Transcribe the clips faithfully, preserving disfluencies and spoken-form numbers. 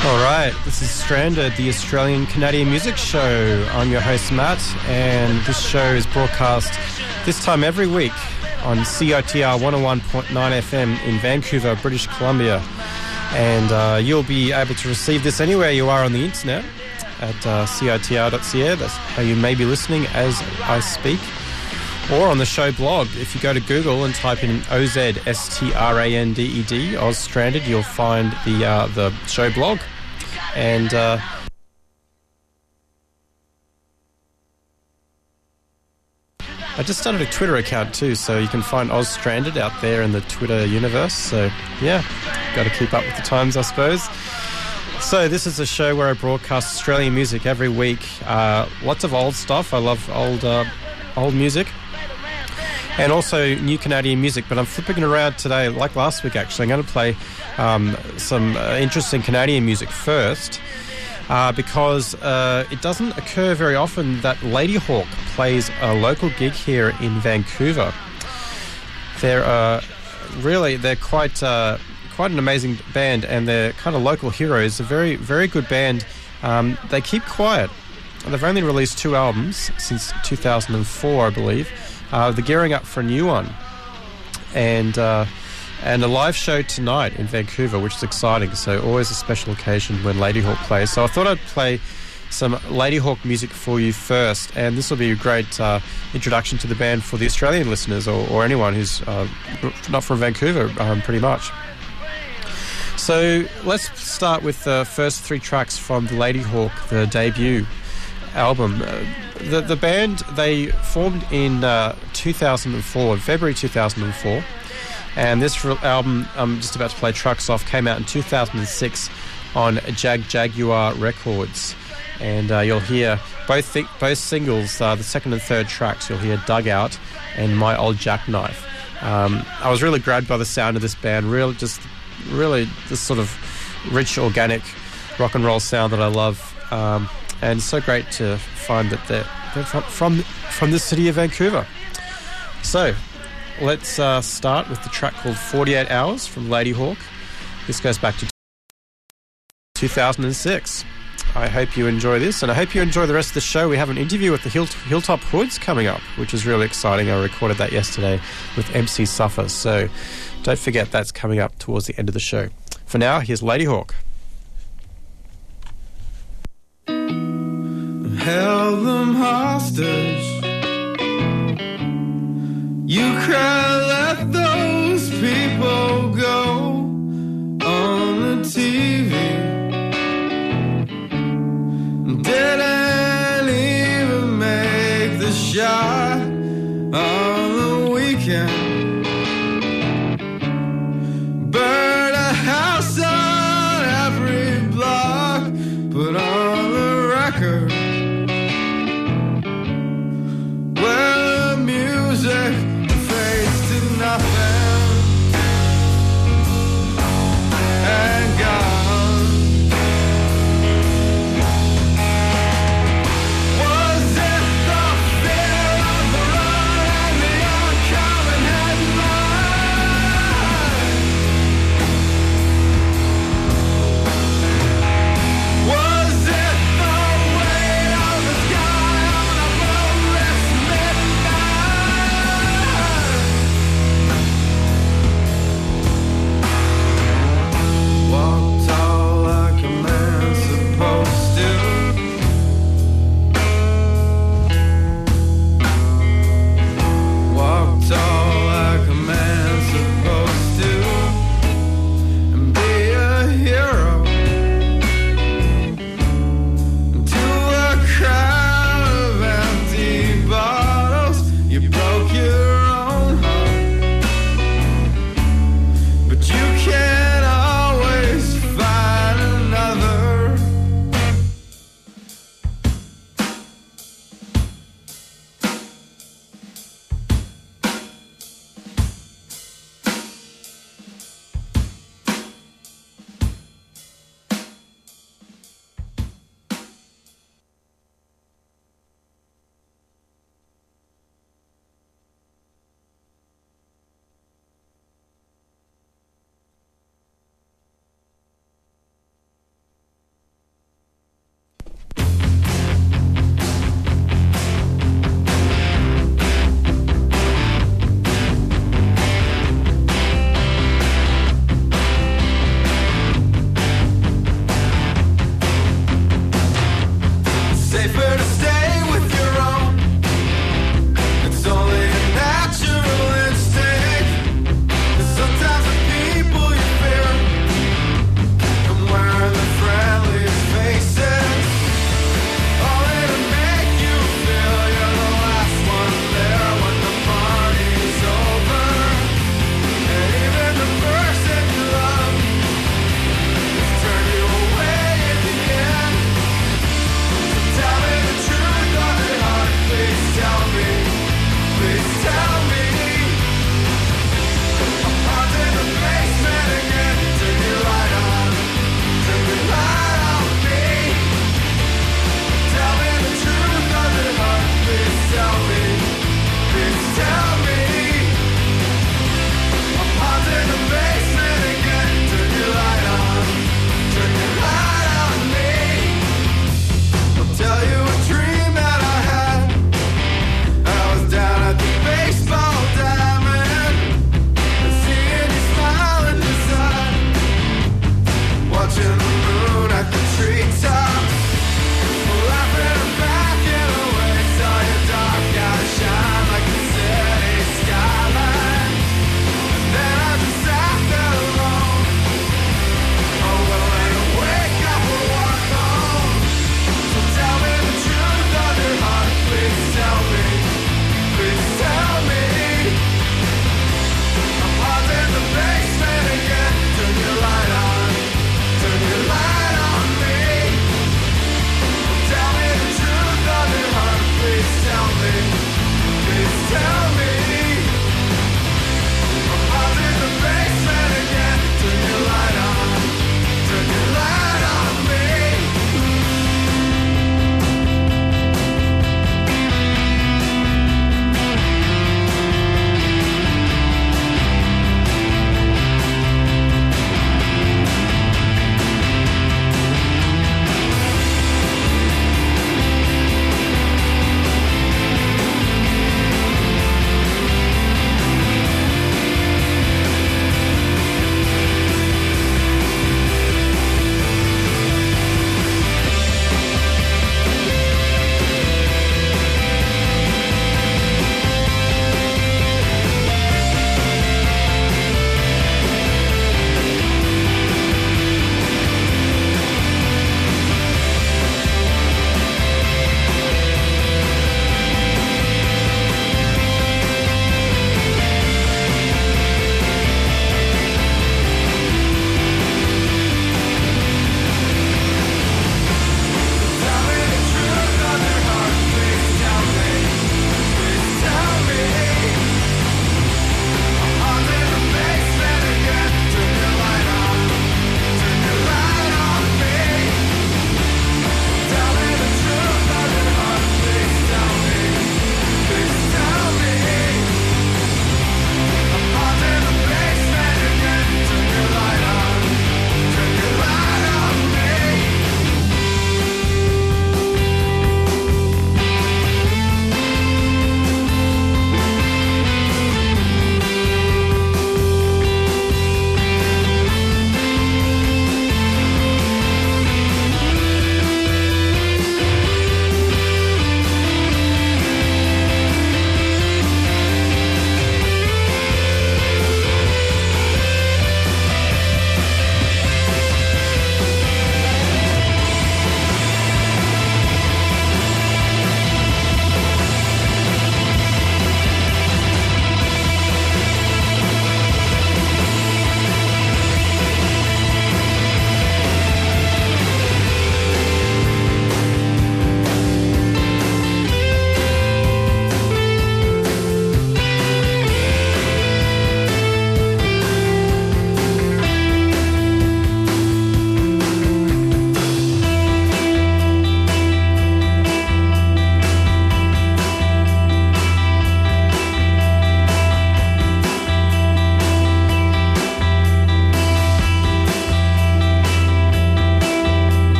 All right, this is Stranded, the Australian Canadian music show. I'm your host, Matt, and this show is broadcast this time every week on C I T R one oh one point nine F M in Vancouver, British Columbia. And uh, you'll be able to receive this anywhere you are on the internet at uh, C I T R dot C A. That's how you may be listening as I speak. Or on the show blog. If you go to Google and type in O Z S T R A N D E D, Oz Stranded, you'll find the uh, the show blog. And uh, I just started a Twitter account too, so you can find Oz Stranded out there in the Twitter universe. So yeah, got to keep up with the times, I suppose. So this is a show where I broadcast Australian music every week. Uh, lots of old stuff. I love old uh, old music. And also new Canadian music, but I'm flipping it around today, like last week actually. I'm going to play um, some uh, interesting Canadian music first, uh, because uh, it doesn't occur very often that Ladyhawke plays a local gig here in Vancouver. They're uh, really, they're quite uh, quite an amazing band, and they're kind of local heroes. A very, very good band. Um, they keep quiet. They've only released two albums since two thousand four, I believe. Uh, they're gearing up for a new one, and uh, and a live show tonight in Vancouver, which is exciting. So always a special occasion when Ladyhawke plays. So I thought I'd play some Ladyhawke music for you first, and this will be a great uh, introduction to the band for the Australian listeners, or, or anyone who's uh, not from Vancouver, um, pretty much. So let's start with the first three tracks from the Ladyhawke, the debut album. Uh, the the band, they formed in uh, two thousand four, February two thousand four, and this album I'm just about to play tracks off came out in two thousand six on Jag Jaguar Records, and uh, you'll hear both th- both singles, uh, the second and third tracks. You'll hear Dugout and My Old Jackknife. Um, I was really grabbed by the sound of this band. Real, just really this sort of rich, organic rock and roll sound that I love. Um, And it's so great to find that they're, they're from, from from the city of Vancouver. So let's uh, start with the track called forty-eight hours from Ladyhawke. This goes back to two thousand six. I hope you enjoy this, and I hope you enjoy the rest of the show. We have an interview with the Hill, Hilltop Hoods coming up, which is really exciting. I recorded that yesterday with M C Suffer, so don't forget that's coming up towards the end of the show. For now, here's Ladyhawke. Held them hostage. You cry, let those people go on the T V. Didn't even make the shot on the weekend. Burn a house on every block. Put on the record. Well, the music fades to nothing and gone. Was it the fear of the run and the oncoming headline? Was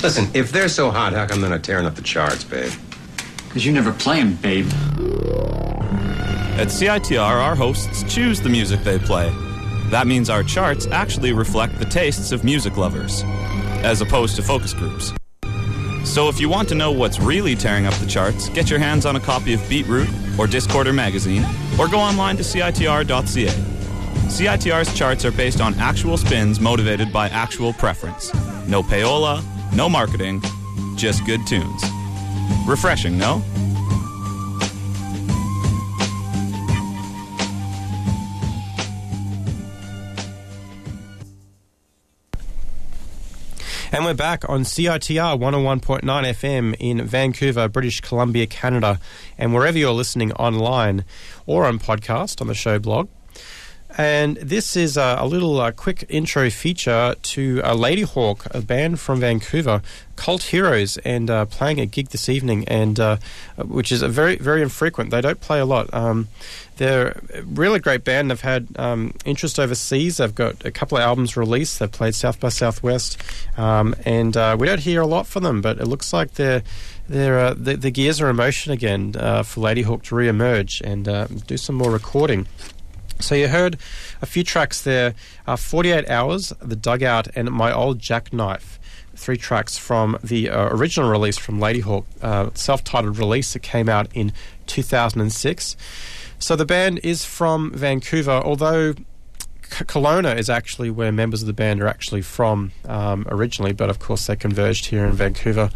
Listen, if they're so hot, how come they're not tearing up the charts, babe? Because you never play 'em, babe. At C I T R, our hosts choose the music they play. That means our charts actually reflect the tastes of music lovers, as opposed to focus groups. So if you want to know what's really tearing up the charts, get your hands on a copy of Beatroot or Discorder magazine, or go online to C I T R dot C A. C I T R's charts are based on actual spins motivated by actual preference. No payola, no marketing, just good tunes. Refreshing, no? And we're back on C I T R one oh one point nine F M in Vancouver, British Columbia, Canada, and wherever you're listening online or on podcast on the show blog. And this is a, a little uh, quick intro feature to uh, Ladyhawke, a band from Vancouver, Cult Heroes, and uh, playing a gig this evening, and uh, which is a very, very infrequent. They don't play a lot. Um, they're a really great band. They've had um, interest overseas. They've got a couple of albums released. They've played South by Southwest, um, and uh, we don't hear a lot from them, but it looks like they're They're, uh, the, the gears are in motion again uh, for Ladyhawke to re-emerge and uh, do some more recording. So you heard a few tracks there, uh, forty-eight hours, The Dugout, and My Old Jackknife, three tracks from the uh, original release from Ladyhawke, uh, self-titled release that came out in two thousand six. So the band is from Vancouver, although K- Kelowna is actually where members of the band are actually from um, originally, but of course they converged here in Vancouver.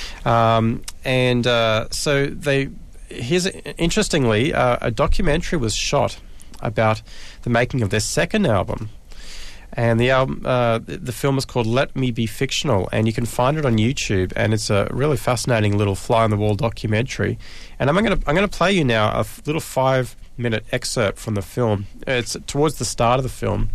Um, and uh, so they, here's interestingly, uh, a documentary was shot about the making of their second album, and the album, uh, the, the film is called Let Me Be Fictional, and you can find it on YouTube, and it's a really fascinating little fly-on-the-wall documentary. And I'm going to I'm going to play you now a f- little five-minute excerpt from the film. It's towards the start of the film,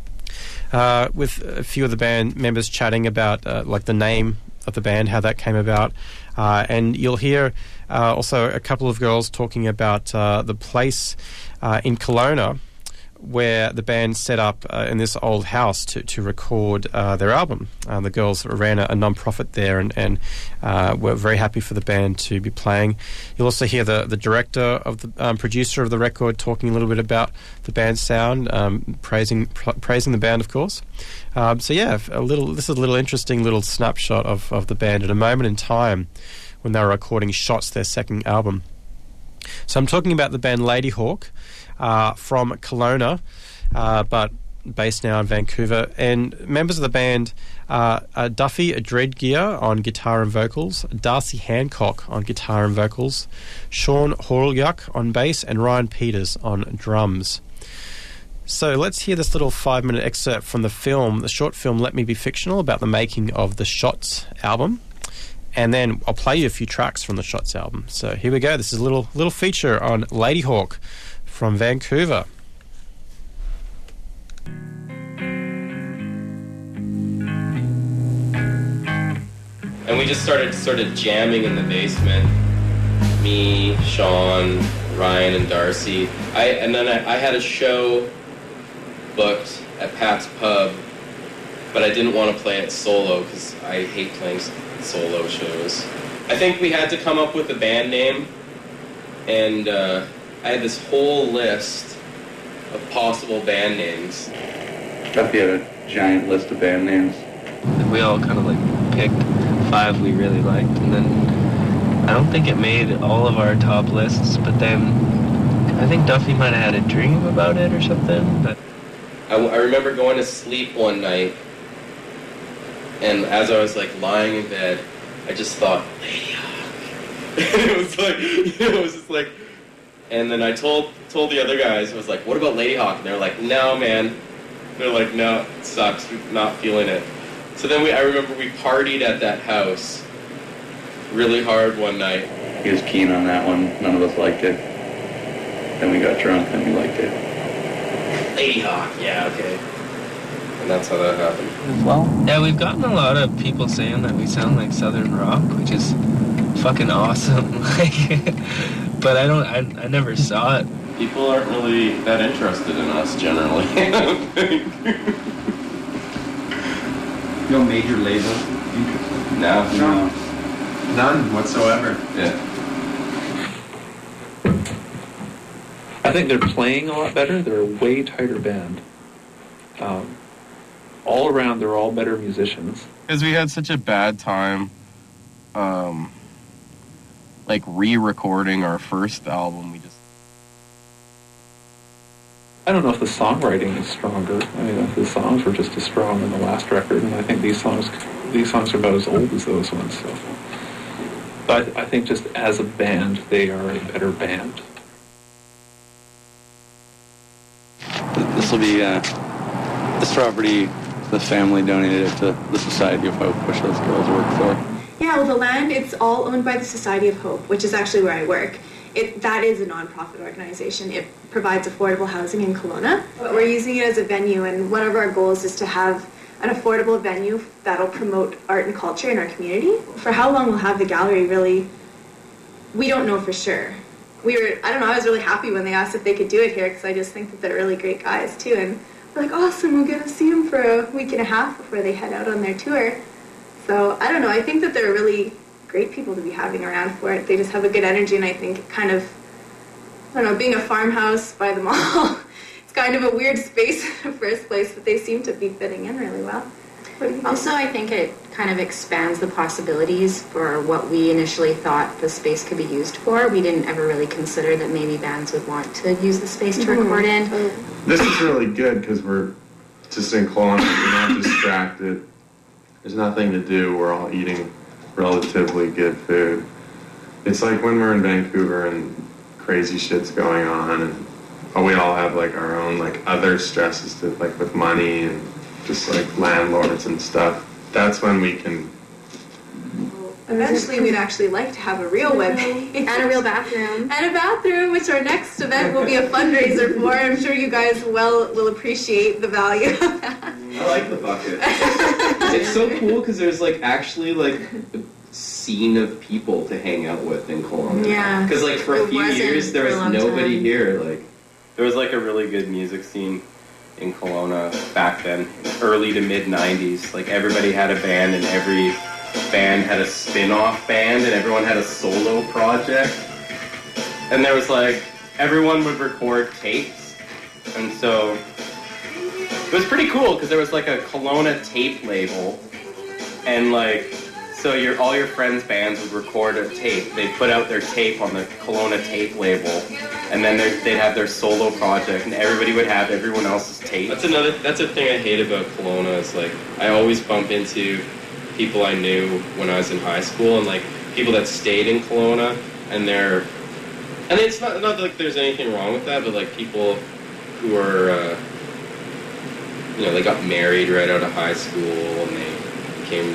uh, with a few of the band members chatting about uh, like the name of the band, how that came about, uh, and you'll hear uh, also a couple of girls talking about uh, the place uh, in Kelowna where the band set up uh, in this old house to, to record uh, their album. Uh, the girls ran a, a non-profit there, and, and uh, were very happy for the band to be playing. You'll also hear the, the director of the um, producer of the record talking a little bit about the band's sound, um, praising pr- praising the band, of course. Um, so yeah, a little. This is a little interesting little snapshot of, of the band at a moment in time when they were recording Shots, their second album. So I'm talking about the band Ladyhawke, uh, from Kelowna, uh, but based now in Vancouver. And members of the band uh, are Duffy Dreadgear on guitar and vocals, Darcy Hancock on guitar and vocals, Sean Horyuk on bass, and Ryan Peters on drums. So let's hear this little five-minute excerpt from the film, the short film Let Me Be Fictional, about the making of the Shots album. And then I'll play you a few tracks from the Shots album. So here we go. This is a little little feature on Ladyhawke from Vancouver. And we just started sort of jamming in the basement. Me, Sean, Ryan, and Darcy. I and then I, I had a show booked at Pat's Pub, but I didn't want to play it solo because I hate playing solo shows. I think we had to come up with a band name, and uh, I had this whole list of possible band names. Duffy had a giant list of band names. We all kind of like picked five we really liked, and then I don't think it made all of our top lists, but then I think Duffy might have had a dream about it or something. But I, I remember going to sleep one night, and as I was like lying in bed, I just thought, Ladyhawke. And it was like, it was just like, and then I told told the other guys, I was like, what about Ladyhawke? And they're like, no, man. They're like, no, it sucks, we're not feeling it. So then we, I remember we partied at that house really hard one night. He was keen on that one. None of us liked it. Then we got drunk and we liked it. Ladyhawke, yeah, okay. And that's how that happened. well, yeah, we've gotten a lot of people saying that we sound like Southern rock, which is fucking awesome. Like, but I don't, I, I never saw it. People aren't really that interested in us generally. I don't think. No major label interested in No. No. None whatsoever. Yeah. I think they're playing a lot better. They're a way tighter band. Um, all around, they're all better musicians. Because we had such a bad time, um, like re-recording our first album. We just I don't know if the songwriting is stronger. I mean, the songs were just as strong in the last record, and I think these songs these songs are about as old as those ones. So, but I think just as a band, they are a better band. This will be uh, this property. The family donated it to the Society of Hope, which those girls work for. Yeah, well, the land, it's all owned by the Society of Hope, which is actually where I work. It, that is a nonprofit organization. It provides affordable housing in Kelowna. But we're using it as a venue, and one of our goals is to have an affordable venue that'll promote art and culture in our community. For how long we'll have the gallery, really, we don't know for sure. We were, I don't know, I was really happy when they asked if they could do it here, because I just think that they're really great guys, too. And we're like, awesome, we'll get to see them for a week and a half before they head out on their tour. So, I don't know, I think that they're really great people to be having around for it. They just have a good energy, and I think kind of, I don't know, being a farmhouse by the mall, it's kind of a weird space in the first place, but they seem to be fitting in really well. What do you think? Also, I think it kind of expands the possibilities for what we initially thought the space could be used for. We didn't ever really consider that maybe bands would want to use the space to Mm-hmm. record in. This is really good because we're just in Kelowna. We're not distracted. There's nothing to do. We're all eating relatively good food. It's like when we're in Vancouver and crazy shit's going on, and oh, we all have like our own like other stresses to like with money and just like landlords and stuff. That's when we can. Eventually, we'd actually like to have a real webpage. And a real bathroom. And a bathroom, which our next event will be a fundraiser for. I'm sure you guys well will appreciate the value of that. I like the bucket. It's so cool because there's like actually like a scene of people to hang out with in Kelowna. Yeah. Because like for a It few wasn't years there for a was long nobody time. here. Like there was like a really good music scene in Kelowna back then, early to mid nineties. Like everybody had a band, and every band had a spin-off band, and everyone had a solo project. And there was like everyone would record tapes, and so it was pretty cool because there was like a Kelowna tape label, and like so your all your friends' bands would record a tape. They'd put out their tape on the Kelowna tape label, and then they'd they'd have their solo project, and everybody would have everyone else's tape. That's another. That's a thing I hate about Kelowna. Is like I always bump into people I knew when I was in high school, and like people that stayed in Kelowna, and they're and it's not not like there's anything wrong with that, but like people who are uh, you know they got married right out of high school, and they became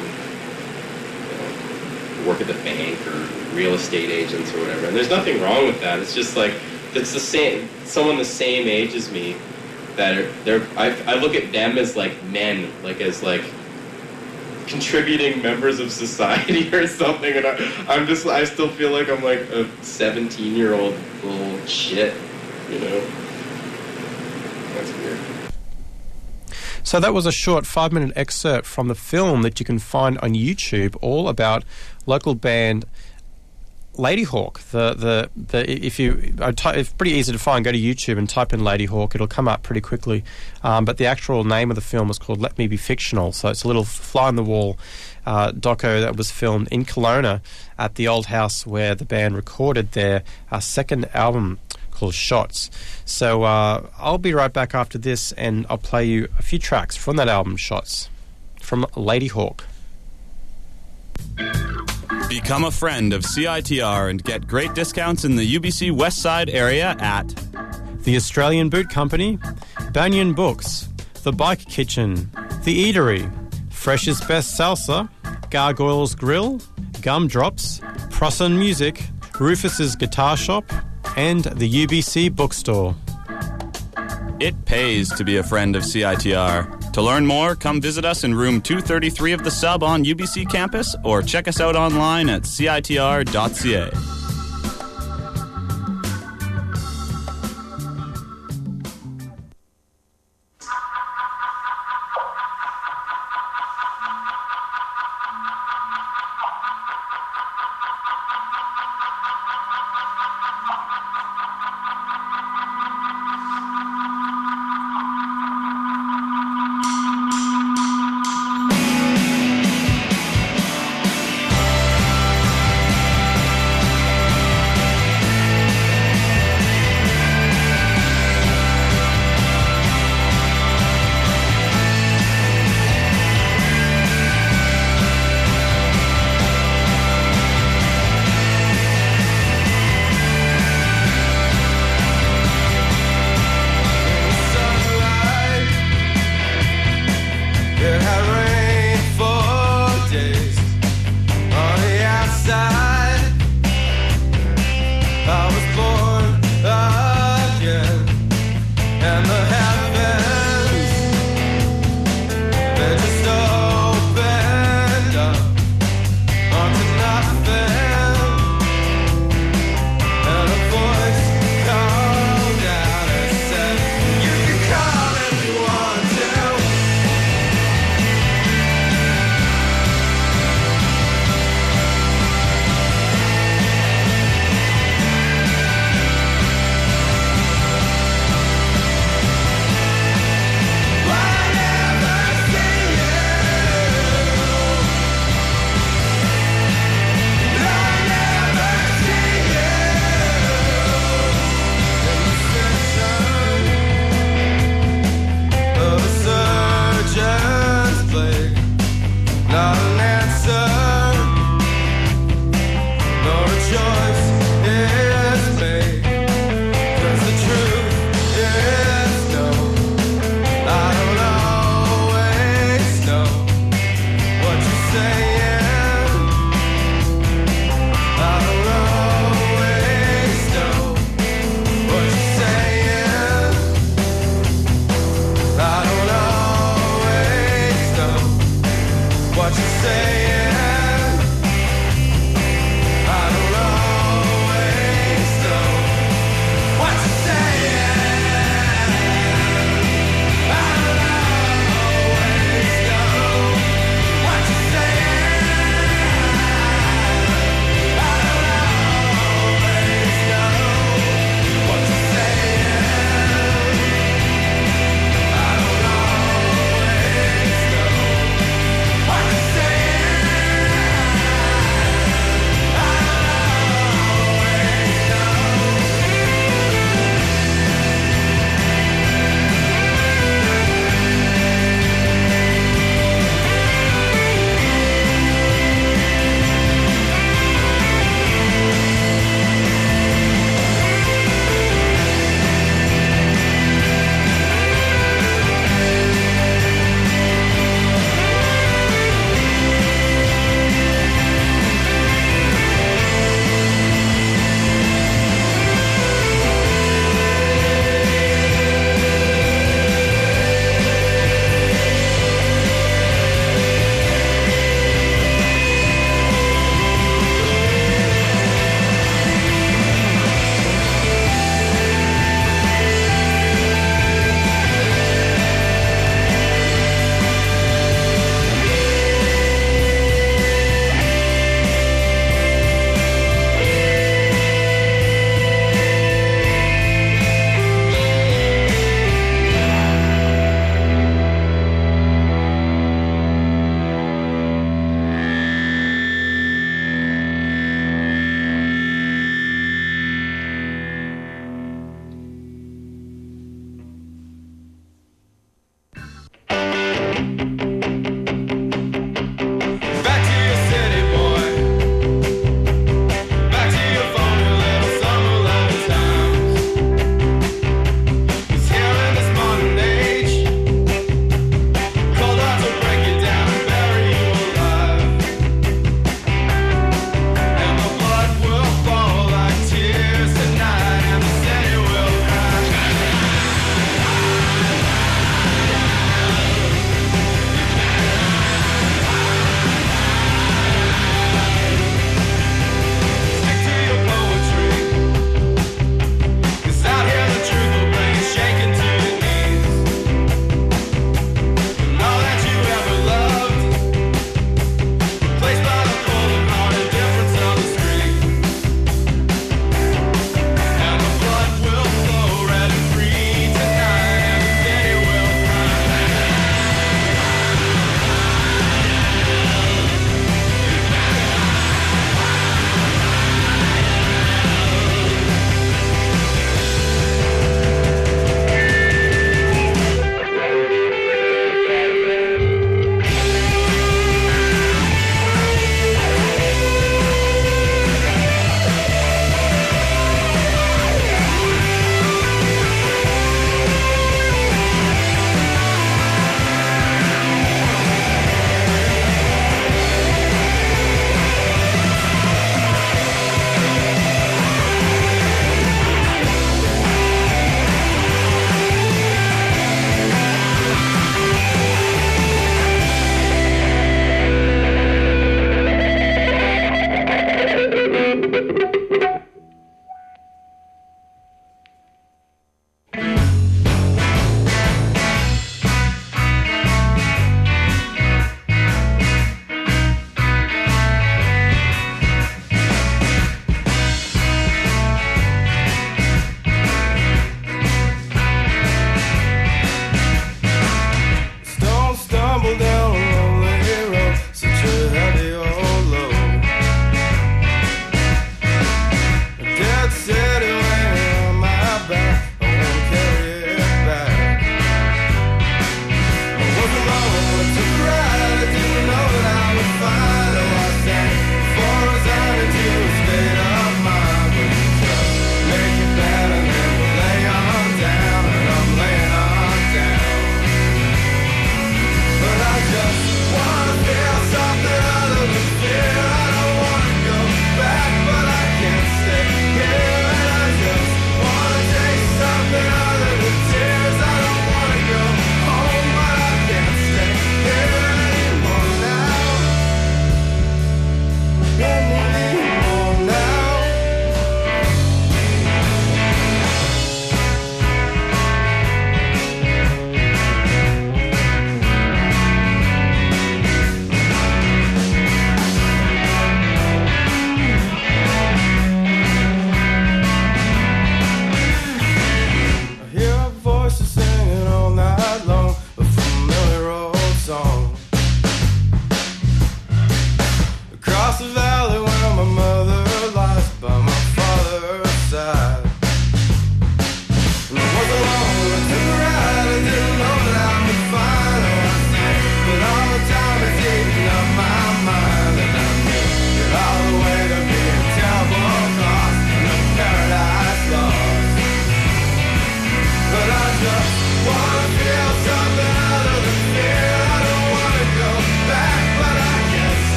work at the bank or real estate agents or whatever. And there's nothing wrong with that. It's just like it's the same someone the same age as me that are they're I, I look at them as like men, like as like contributing members of society or something, and I, I'm just I still feel like I'm like a seventeen year old little shit, you know. That's weird. So that was a short five-minute excerpt from the film that you can find on YouTube, all about local band Ladyhawk. The the the if you I ty- it's pretty easy to find. Go to YouTube and type in Ladyhawk. It'll come up pretty quickly. Um, but the actual name of the film is called Let Me Be Fictional. So it's a little fly on the wall uh, doco that was filmed in Kelowna at the old house where the band recorded their uh, second album called Shots. So uh, I'll be right back after this, and I'll play you a few tracks from that album, Shots, from Ladyhawk. Become a friend of C I T R and get great discounts in the U B C West Side area at The Australian Boot Company, Banyan Books, The Bike Kitchen, The Eatery, Fresh's Best Salsa, Gargoyles Grill, Gumdrops, Prosson Music, Rufus's Guitar Shop, and the U B C Bookstore. It pays to be a friend of C I T R. To learn more, come visit us in room two thirty-three of the Sub on U B C campus, or check us out online at C I T R dot C A.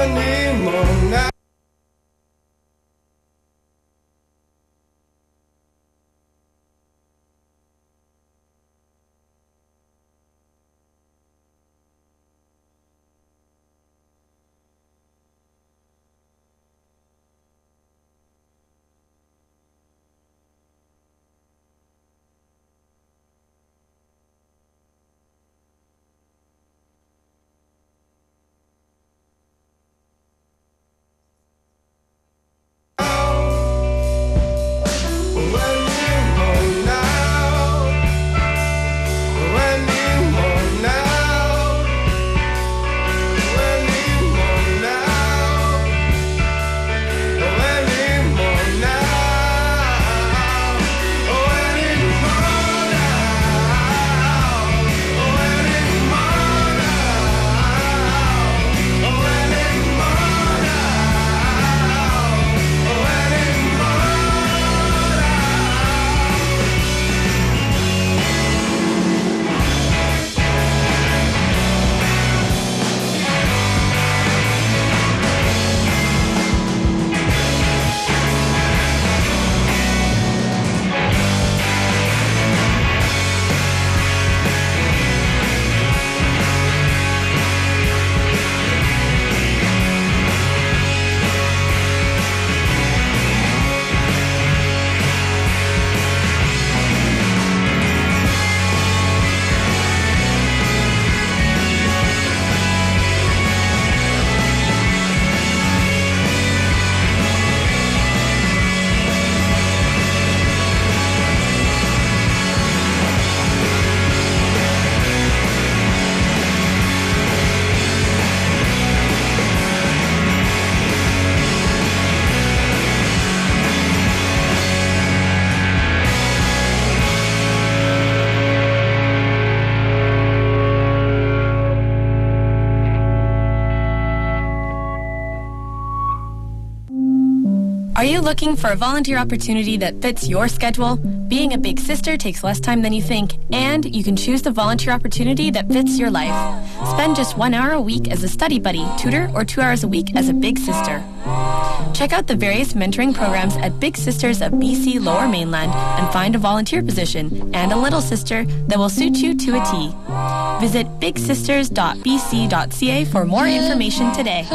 anymore now. Are you looking for a volunteer opportunity that fits your schedule? Being a big sister takes less time than you think, and you can choose the volunteer opportunity that fits your life. Spend just one hour a week as a study buddy, tutor, or two hours a week as a big sister. Check out the various mentoring programs at Big Sisters of B C Lower Mainland and find a volunteer position and a little sister that will suit you to a T. Visit big sisters dot b c dot c a for more information today.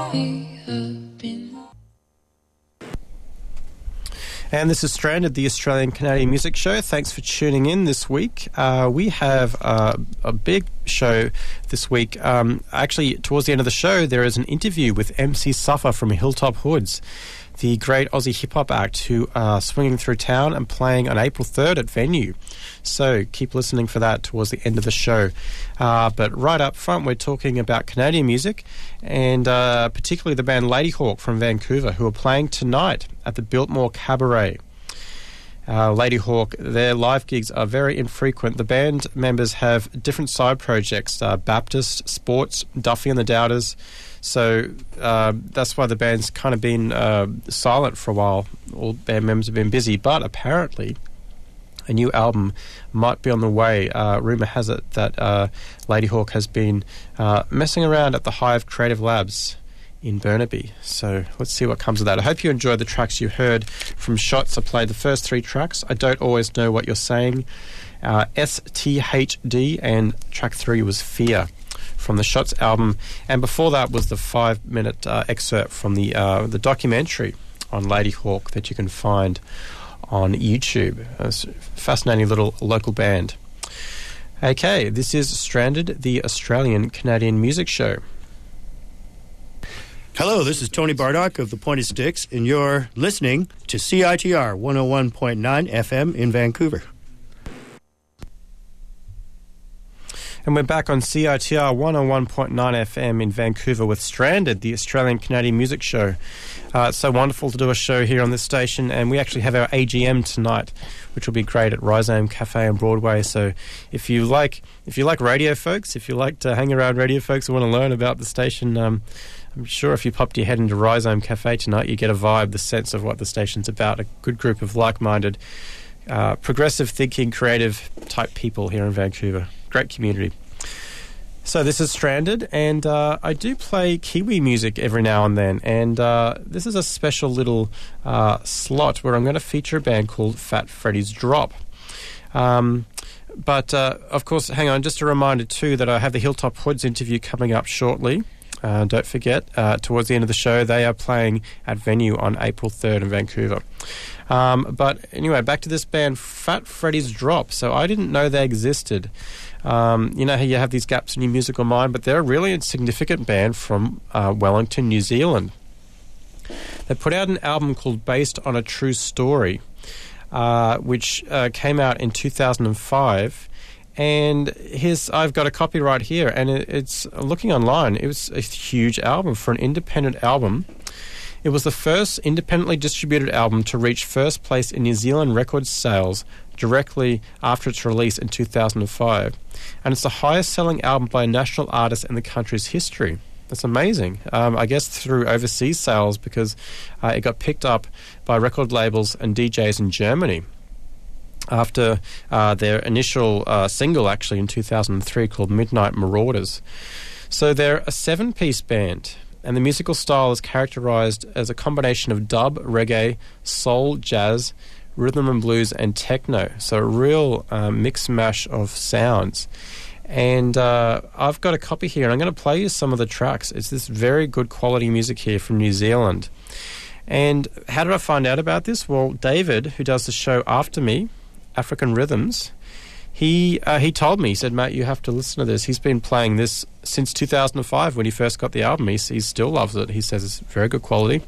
And this is Stranded, the Australian Canadian Music Show. Thanks for tuning in this week. Uh, we have uh, a big show this week. Um, actually, towards the end of the show, there is an interview with M C Suffer from Hilltop Hoods, the great Aussie hip-hop act who are swinging through town and playing on April third at Venue. So keep listening for that towards the end of the show. Uh, but right up front, we're talking about Canadian music, and uh, particularly the band Ladyhawke from Vancouver, who are playing tonight at the Biltmore Cabaret. Uh, Ladyhawke, their live gigs are very infrequent. The band members have different side projects, uh, Baptist, Sports, Duffy and the Doubters. So uh, that's why the band's kind of been uh, silent for a while. All band members have been busy, but apparently a new album might be on the way. Uh, rumour has it that uh, Ladyhawke has been uh, messing around at the Hive Creative Labs in Burnaby. So let's see what comes of that. I hope you enjoyed the tracks you heard from Shots. I played the first three tracks. I Don't Always Know What You're Saying, uh, S T H D, and track three was Fear from the Shots album. And before that was the five-minute uh, excerpt from the uh, the documentary on Ladyhawke that you can find on YouTube. It's a fascinating little local band. Okay, this is Stranded, the Australian Canadian Music Show. Hello, this is Tony Bardock of the Pointed Sticks, and you're listening to C I T R one oh one point nine F M in Vancouver. And we're back on C I T R one oh one point nine F M in Vancouver with Stranded, the Australian Canadian Music Show. Uh, it's so wonderful to do a show here on this station, and we actually have our A G M tonight, which will be great at Rhizome Cafe on Broadway. So if you like if you like radio, folks, if you like to hang around radio, folks, who want to learn about the station, um, I'm sure if you popped your head into Rhizome Cafe tonight, you get a vibe, the sense of what the station's about. A good group of like-minded, uh, progressive thinking, creative type people here in Vancouver. Great community. So this is Stranded, and uh, I do play Kiwi music every now and then, and uh, this is a special little uh, slot where I'm going to feature a band called Fat Freddy's Drop. Um, but, uh, of course, hang on, just a reminder too that I have the Hilltop Hoods interview coming up shortly. Uh, don't forget, uh, towards the end of the show, they are playing at Venue on April third in Vancouver. Um, but anyway, back to this band, Fat Freddy's Drop. So I didn't know they existed. Um, you know how you have these gaps in your musical mind, but they're a really significant band from uh, Wellington, New Zealand. They put out an album called Based on a True Story, uh, which uh, came out in two thousand five. And here's, I've got a copy right here, and it, it's looking online. It was a huge album for an independent album. It was the first independently distributed album to reach first place in New Zealand record sales directly after its release in two thousand five. And it's the highest selling album by a national artist in the country's history. That's amazing. Um, I guess through overseas sales, because uh, it got picked up by record labels and D Js in Germany after uh, their initial uh, single, actually, in two thousand three called Midnight Marauders. So they're a seven-piece band, and the musical style is characterized as a combination of dub, reggae, soul, jazz, rhythm and blues, and techno. So a real uh, mix mash of sounds. And uh, I've got a copy here, and I'm going to play you some of the tracks. It's this very good quality music here from New Zealand. And how did I find out about this? Well, David, who does the show after me, African Rhythms, he uh, he told me, he said, Matt, you have to listen to this. He's been playing this since two thousand five when he first got the album. He, he still loves it. He says it's very good quality.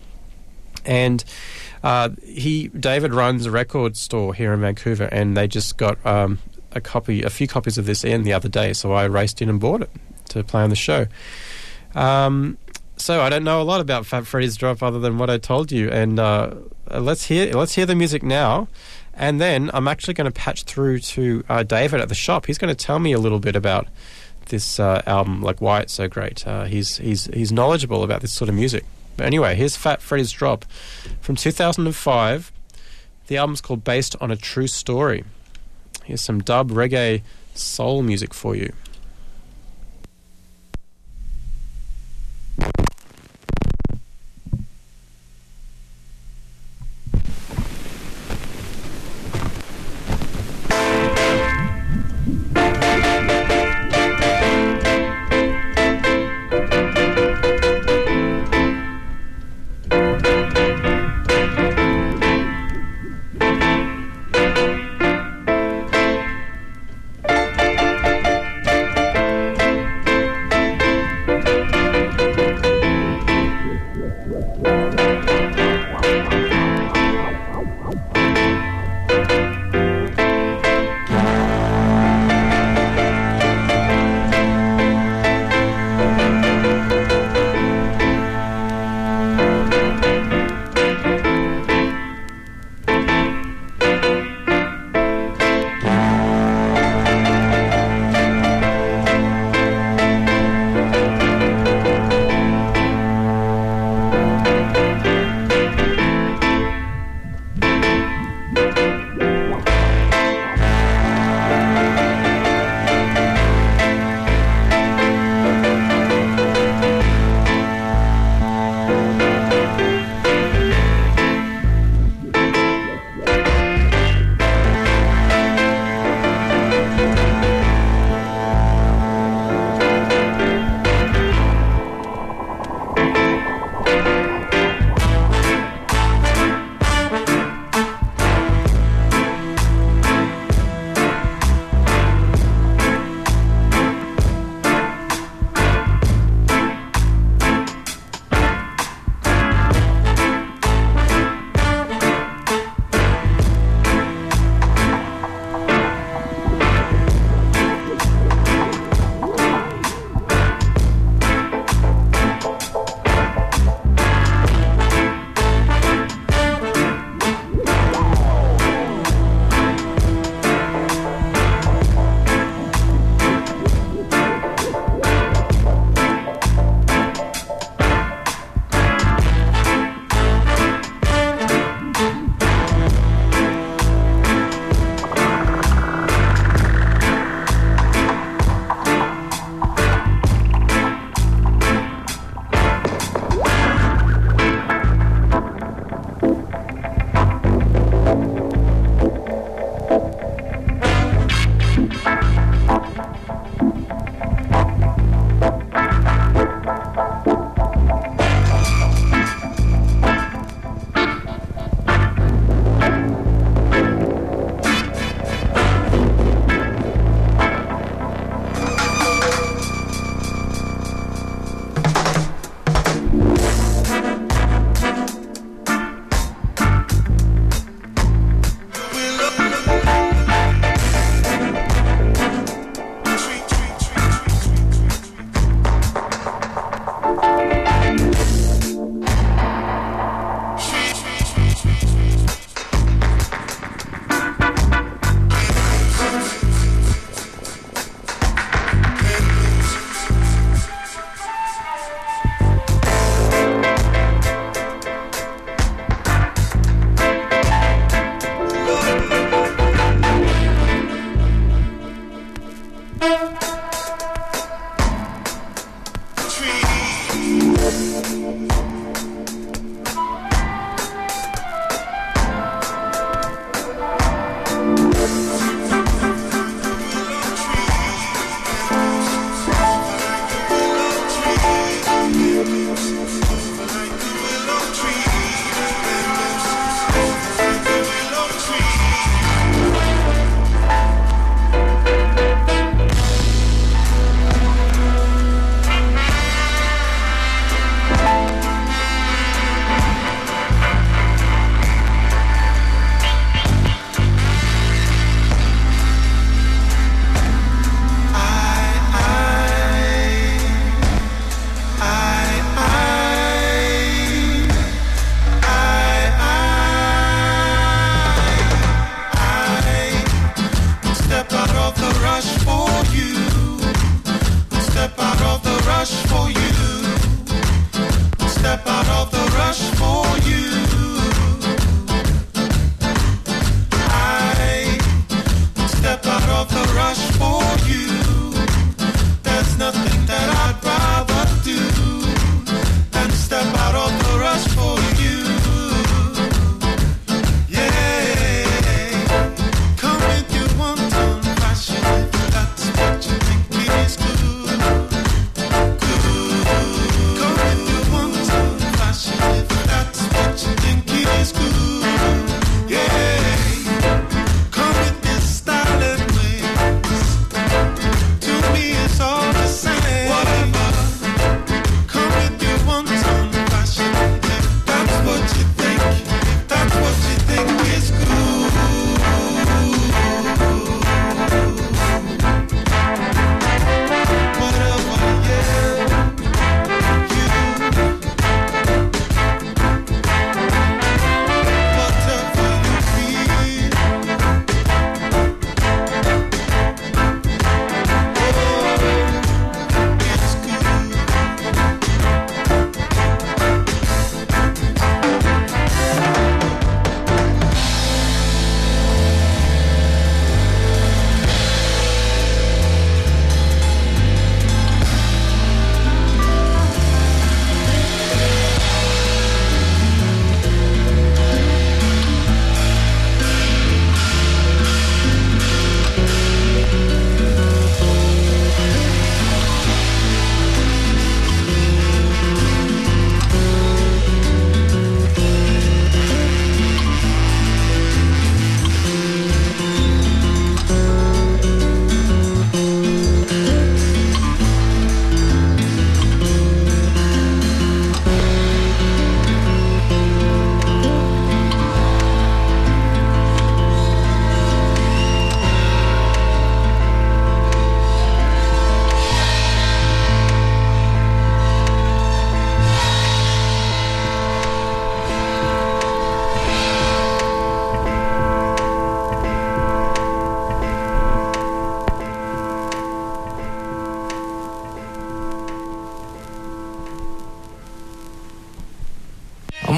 And uh, he, David runs a record store here in Vancouver, and they just got um, a copy, a few copies of this in the other day, so I raced in and bought it to play on the show. Um, so I don't know a lot about Fat Freddy's Drop other than what I told you, and uh, let's hear let's hear the music now. And then I'm actually going to patch through to uh, David at the shop. He's going to tell me a little bit about this uh, album, like why it's so great. Uh, he's he's he's knowledgeable about this sort of music. But anyway, here's Fat Freddy's Drop from two thousand five. The album's called Based on a True Story. Here's some dub, reggae, soul music for you. Thank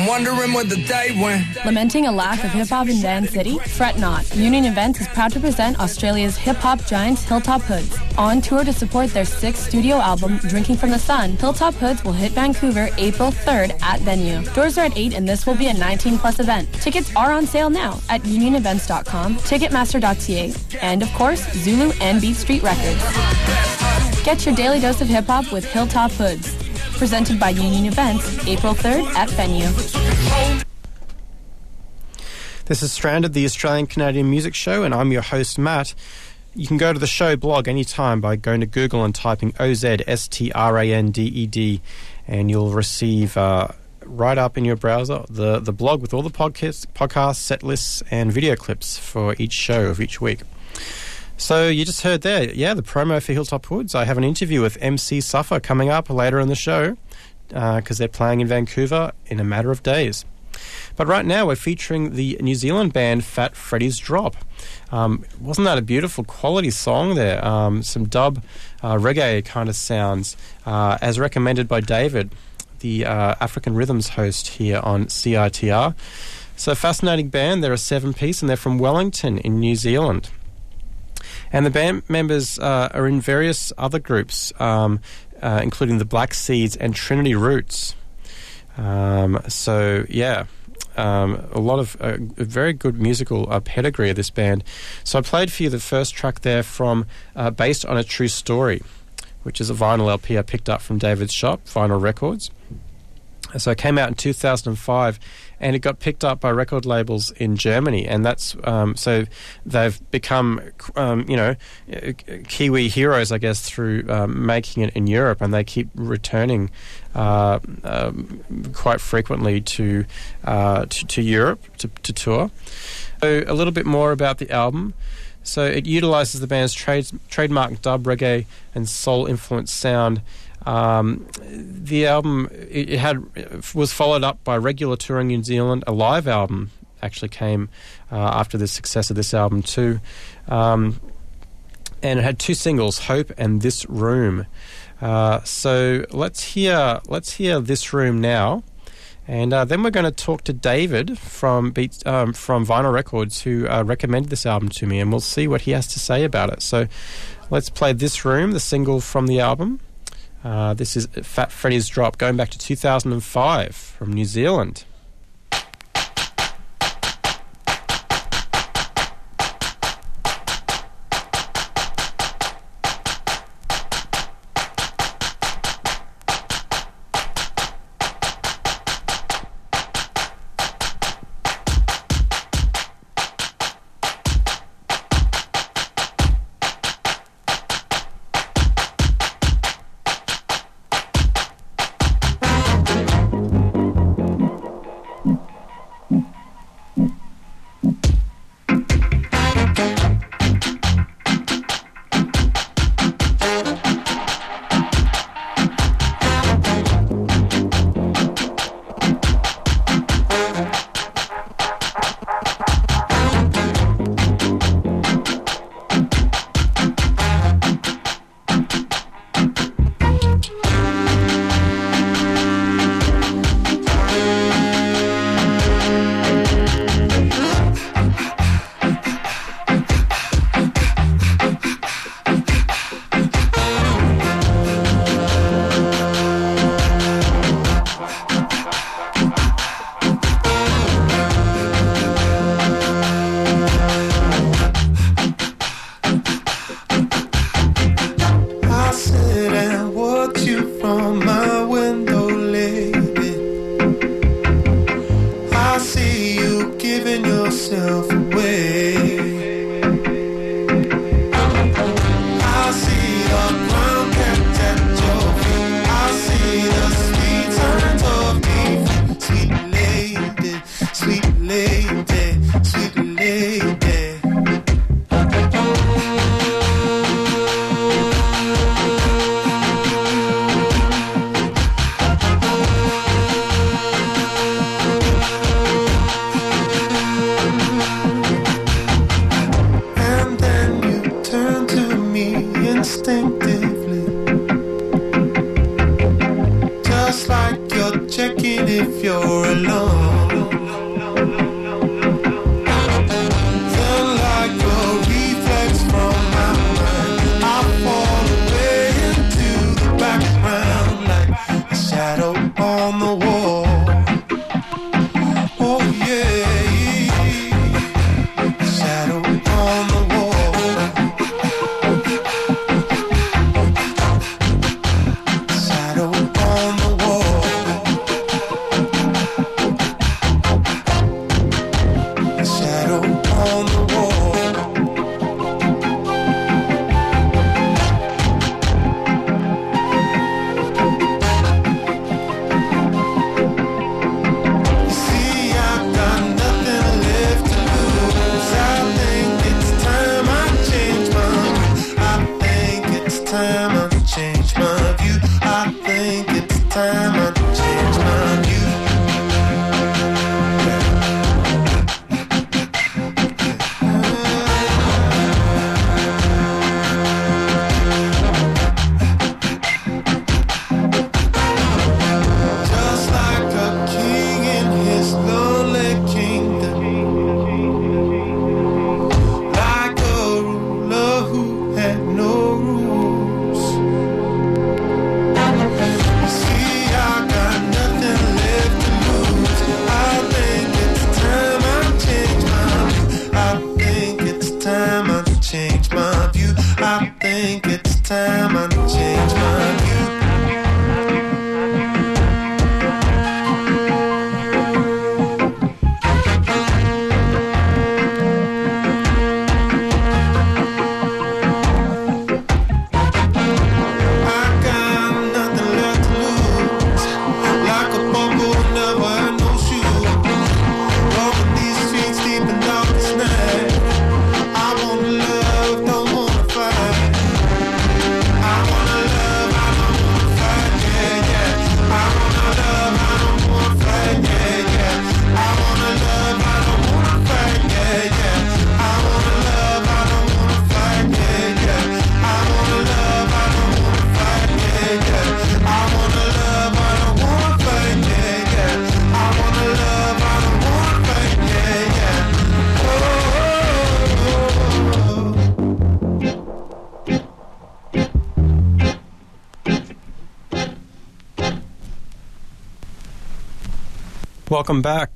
I'm wondering where the day went. Lamenting a lack of hip-hop in Van City? Fret not. Union Events is proud to present Australia's hip-hop giants Hilltop Hoods. On tour to support their sixth studio album, Drinking from the Sun, Hilltop Hoods will hit Vancouver April third at venue. Doors are at eight and this will be a nineteen plus event. Tickets are on sale now at union events dot com, ticketmaster dot c a, and of course, Zulu and Beat Street Records. Get your daily dose of hip-hop with Hilltop Hoods. Presented by Union Events, April third at venue. This is Stranded, the Australian-Canadian music show, and I'm your host, Matt. You can go to the show blog anytime by going to Google and typing O Z S T R A N D E D, and you'll receive uh, right up in your browser the, the blog with all the podcasts, podcasts, set lists, and video clips for each show of each week. So you just heard there, yeah, the promo for Hilltop Hoods. I have an interview with M C Suffer coming up later in the show because uh, they're playing in Vancouver in a matter of days. But right now we're featuring the New Zealand band Fat Freddy's Drop. Um, wasn't that a beautiful quality song there? Um, some dub uh, reggae kind of sounds uh, as recommended by David, the uh, African Rhythms host here on C I T R. So fascinating band. They're a seven-piece and they're from Wellington in New Zealand. And the band members uh, are in various other groups, um, uh, including the Black Seeds and Trinity Roots. Um, so, yeah, um, a lot of uh, a very good musical uh, pedigree of this band. So I played for you the first track there from uh, Based on a True Story, which is a vinyl L P I picked up from David's shop, Vinyl Records. So it came out in two thousand five, and it got picked up by record labels in Germany, and that's um, so they've become, um, you know, Kiwi heroes, I guess, through um, making it in Europe, and they keep returning uh, um, quite frequently to, uh, to to Europe to, to tour. So a little bit more about the album. So it utilises the band's trade, trademark dub, reggae, and soul-influenced sound. Um, the album it, it had it was followed up by regular touring in New Zealand. A live album actually came uh, after the success of this album too, um, and it had two singles, "Hope" and "This Room." Uh, so let's hear let's hear "This Room" now, and uh, then we're going to talk to David from Beats, um, from Vinyl Records, who uh, recommended this album to me, and we'll see what he has to say about it. So let's play "This Room," the single from the album. Uh, this is Fat Freddy's Drop, going back to two thousand five from New Zealand. Welcome back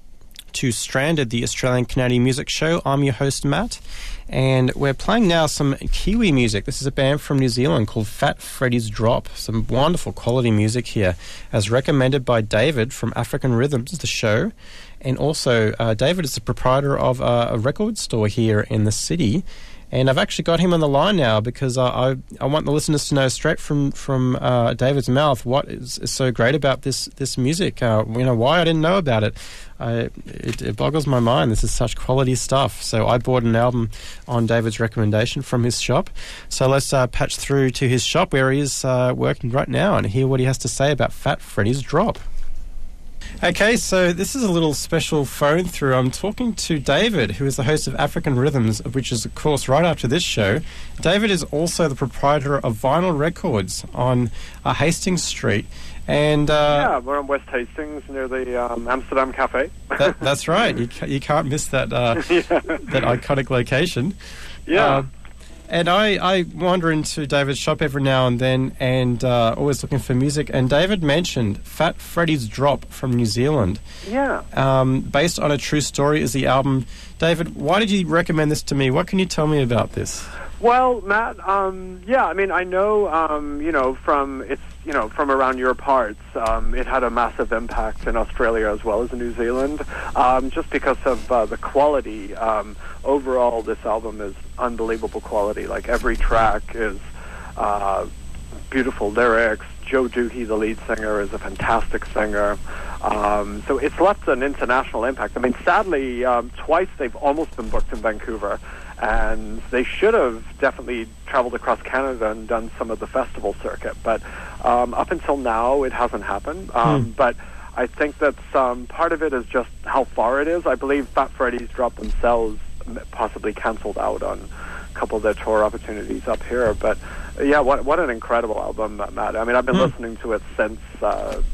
to Stranded, the Australian Canadian music show. I'm your host, Matt, and we're playing now some Kiwi music. This is a band from New Zealand called Fat Freddy's Drop. Some wonderful quality music here, as recommended by David from African Rhythms, the show. And also, uh, David is the proprietor of uh, a record store here in the city. And I've actually got him on the line now because uh, I I want the listeners to know straight from from uh, David's mouth what is, is so great about this this music. Uh, you know, why I didn't know about it. I, it. It boggles my mind. This is such quality stuff. So I bought an album on David's recommendation from his shop. So let's uh, patch through to his shop where he is uh, working right now and hear what he has to say about Fat Freddy's Drop. Okay, so this is a little special phone through. I'm talking to David, who is the host of African Rhythms, which is, of course, right after this show. David is also the proprietor of Vinyl Records on uh, Hastings Street. And uh, yeah, we're on West Hastings near the um, Amsterdam Cafe. that, that's right. You, ca- you can't miss that uh, yeah. that iconic location. Yeah. Uh, And I, I wander into David's shop every now and then and uh, always looking for music. And David mentioned Fat Freddy's Drop from New Zealand. Yeah. Um, based on a true story is the album. David, why did you recommend this to me? What can you tell me about this? Well, Matt, um, yeah, I mean, I know, um, you know, from it's, you know, from around your parts, um, it had a massive impact in Australia as well as in New Zealand, um, just because of uh, the quality. Um, overall, this album is unbelievable quality. Like, every track is uh, beautiful lyrics. Joe Doohy, the lead singer, is a fantastic singer. Um, so it's left an international impact. I mean, sadly, um, twice they've almost been booked in Vancouver, and they should have definitely traveled across Canada and done some of the festival circuit. But um, up until now, it hasn't happened. Um, Hmm. But I think that um, part of it is just how far it is. I believe Fat Freddy's Drop themselves possibly canceled out on a couple of their tour opportunities up here. But yeah, what what an incredible album, Matt. I mean, I've been Hmm. listening to it since uh,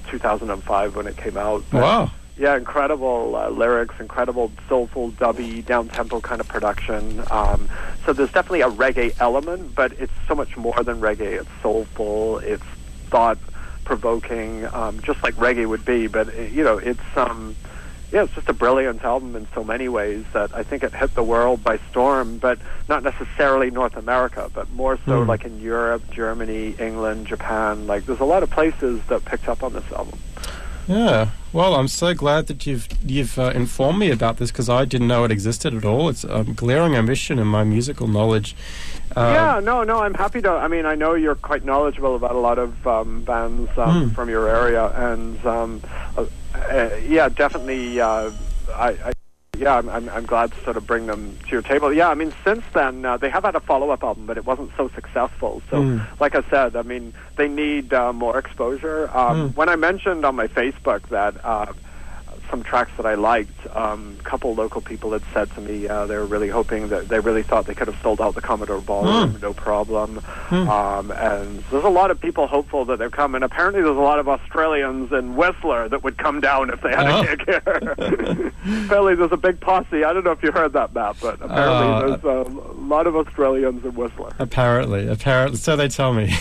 two thousand five when it came out. But, Wow. yeah, incredible uh, lyrics, incredible soulful, dubby, down-tempo kind of production. Um, so there's definitely a reggae element, but it's so much more than reggae. It's soulful, it's thought-provoking, um, just like reggae would be. But, uh, you know, it's... Um, Yeah, it's just a brilliant album in so many ways that I think it hit the world by storm, but not necessarily North America, but more so Mm. like in Europe, Germany, England, Japan. Like, there's a lot of places that picked up on this album. Yeah. Well, I'm so glad that you've you've uh, informed me about this because I didn't know it existed at all. It's a glaring omission in my musical knowledge. Uh, yeah, no, no, I'm happy to. I mean, I know you're quite knowledgeable about a lot of um, bands um, Mm. from your area, and um, uh, uh, yeah, definitely. Uh, I, I yeah, I'm, I'm I'm glad to sort of bring them to your table. Yeah, I mean, since then uh, they have had a follow-up album, but it wasn't so successful. So, Mm. like I said, I mean, they need uh, more exposure. Um, Mm. When I mentioned on my Facebook that. Uh, some tracks that I liked, um, a couple local people had said to me uh, they were really hoping that they really thought they could have sold out the Commodore Ballroom, Mm. no problem. Mm. Um, and there's a lot of people hopeful that they're coming. Apparently there's a lot of Australians in Whistler that would come down if they had Oh. a gig here. Apparently there's a big posse. I don't know if you heard that, Matt, but apparently Uh, there's a lot of Australians in Whistler. Apparently, apparently, so they tell me.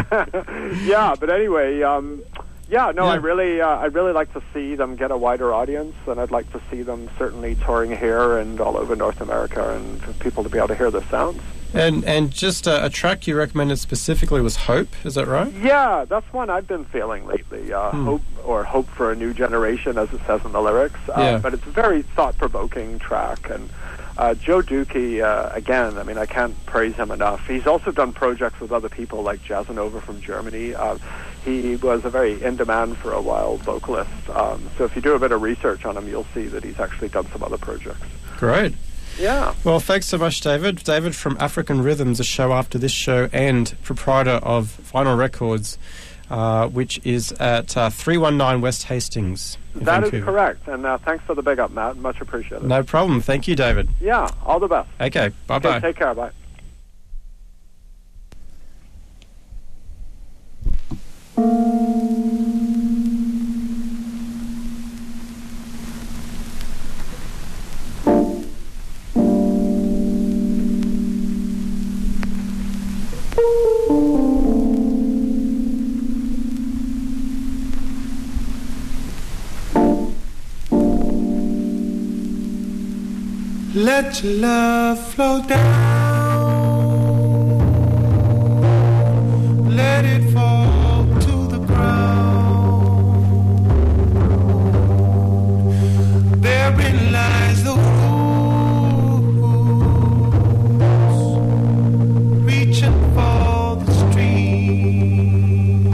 Yeah, but anyway, um, yeah, no, Yeah. I really, uh, I really like to see them get a wider audience, and I'd like to see them certainly touring here and all over North America, and for people to be able to hear their sounds. And and just a, a track you recommended specifically was Hope, is that right? Yeah, that's one I've been feeling lately. Uh, Hmm. Hope or Hope for a New Generation, as it says in the lyrics. Uh, Yeah. But it's a very thought-provoking track, and uh, Joe Dukey, uh, again, I mean, I can't praise him enough. He's also done projects with other people like Jazzanova from Germany. Uh, he was a very in-demand for a while vocalist. Um, so if you do a bit of research on him, you'll see that he's actually done some other projects. Great. Yeah. Well, thanks so much, David. David from African Rhythms, a show after this show, and proprietor of Vinyl Records, uh, which is at uh, three one nine West Hastings. in That is Vancouver. correct. And uh, thanks for the big up, Matt. Much appreciated. No problem. Thank you, David. Yeah, all the best. Okay, bye-bye. Okay, take care. Bye. Let your love flow down. Let it fall to the ground. Therein lies the roots, reaching for the stream.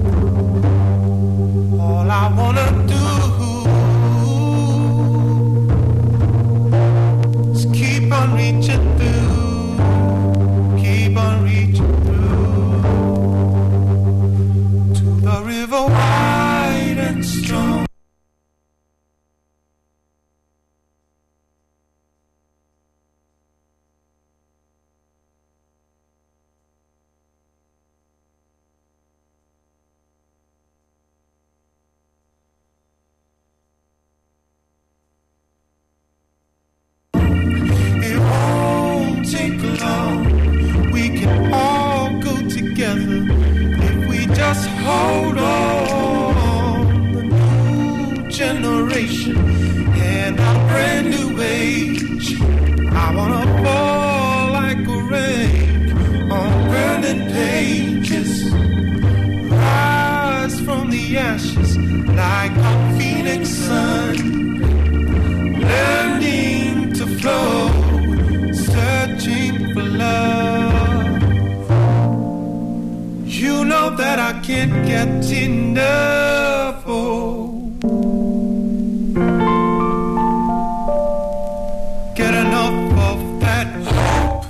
All I wanna do keep on reaching through, keep on reaching through to the river wide and strong. It won't take long. We can all go together if we just hold on. The new generation and our brand new age. I wanna fall like a rain on burning pages. Rise from the ashes like a phoenix sun. Learning to flow, searching for love. You know that I can't get enough. Oh, get enough of that hope.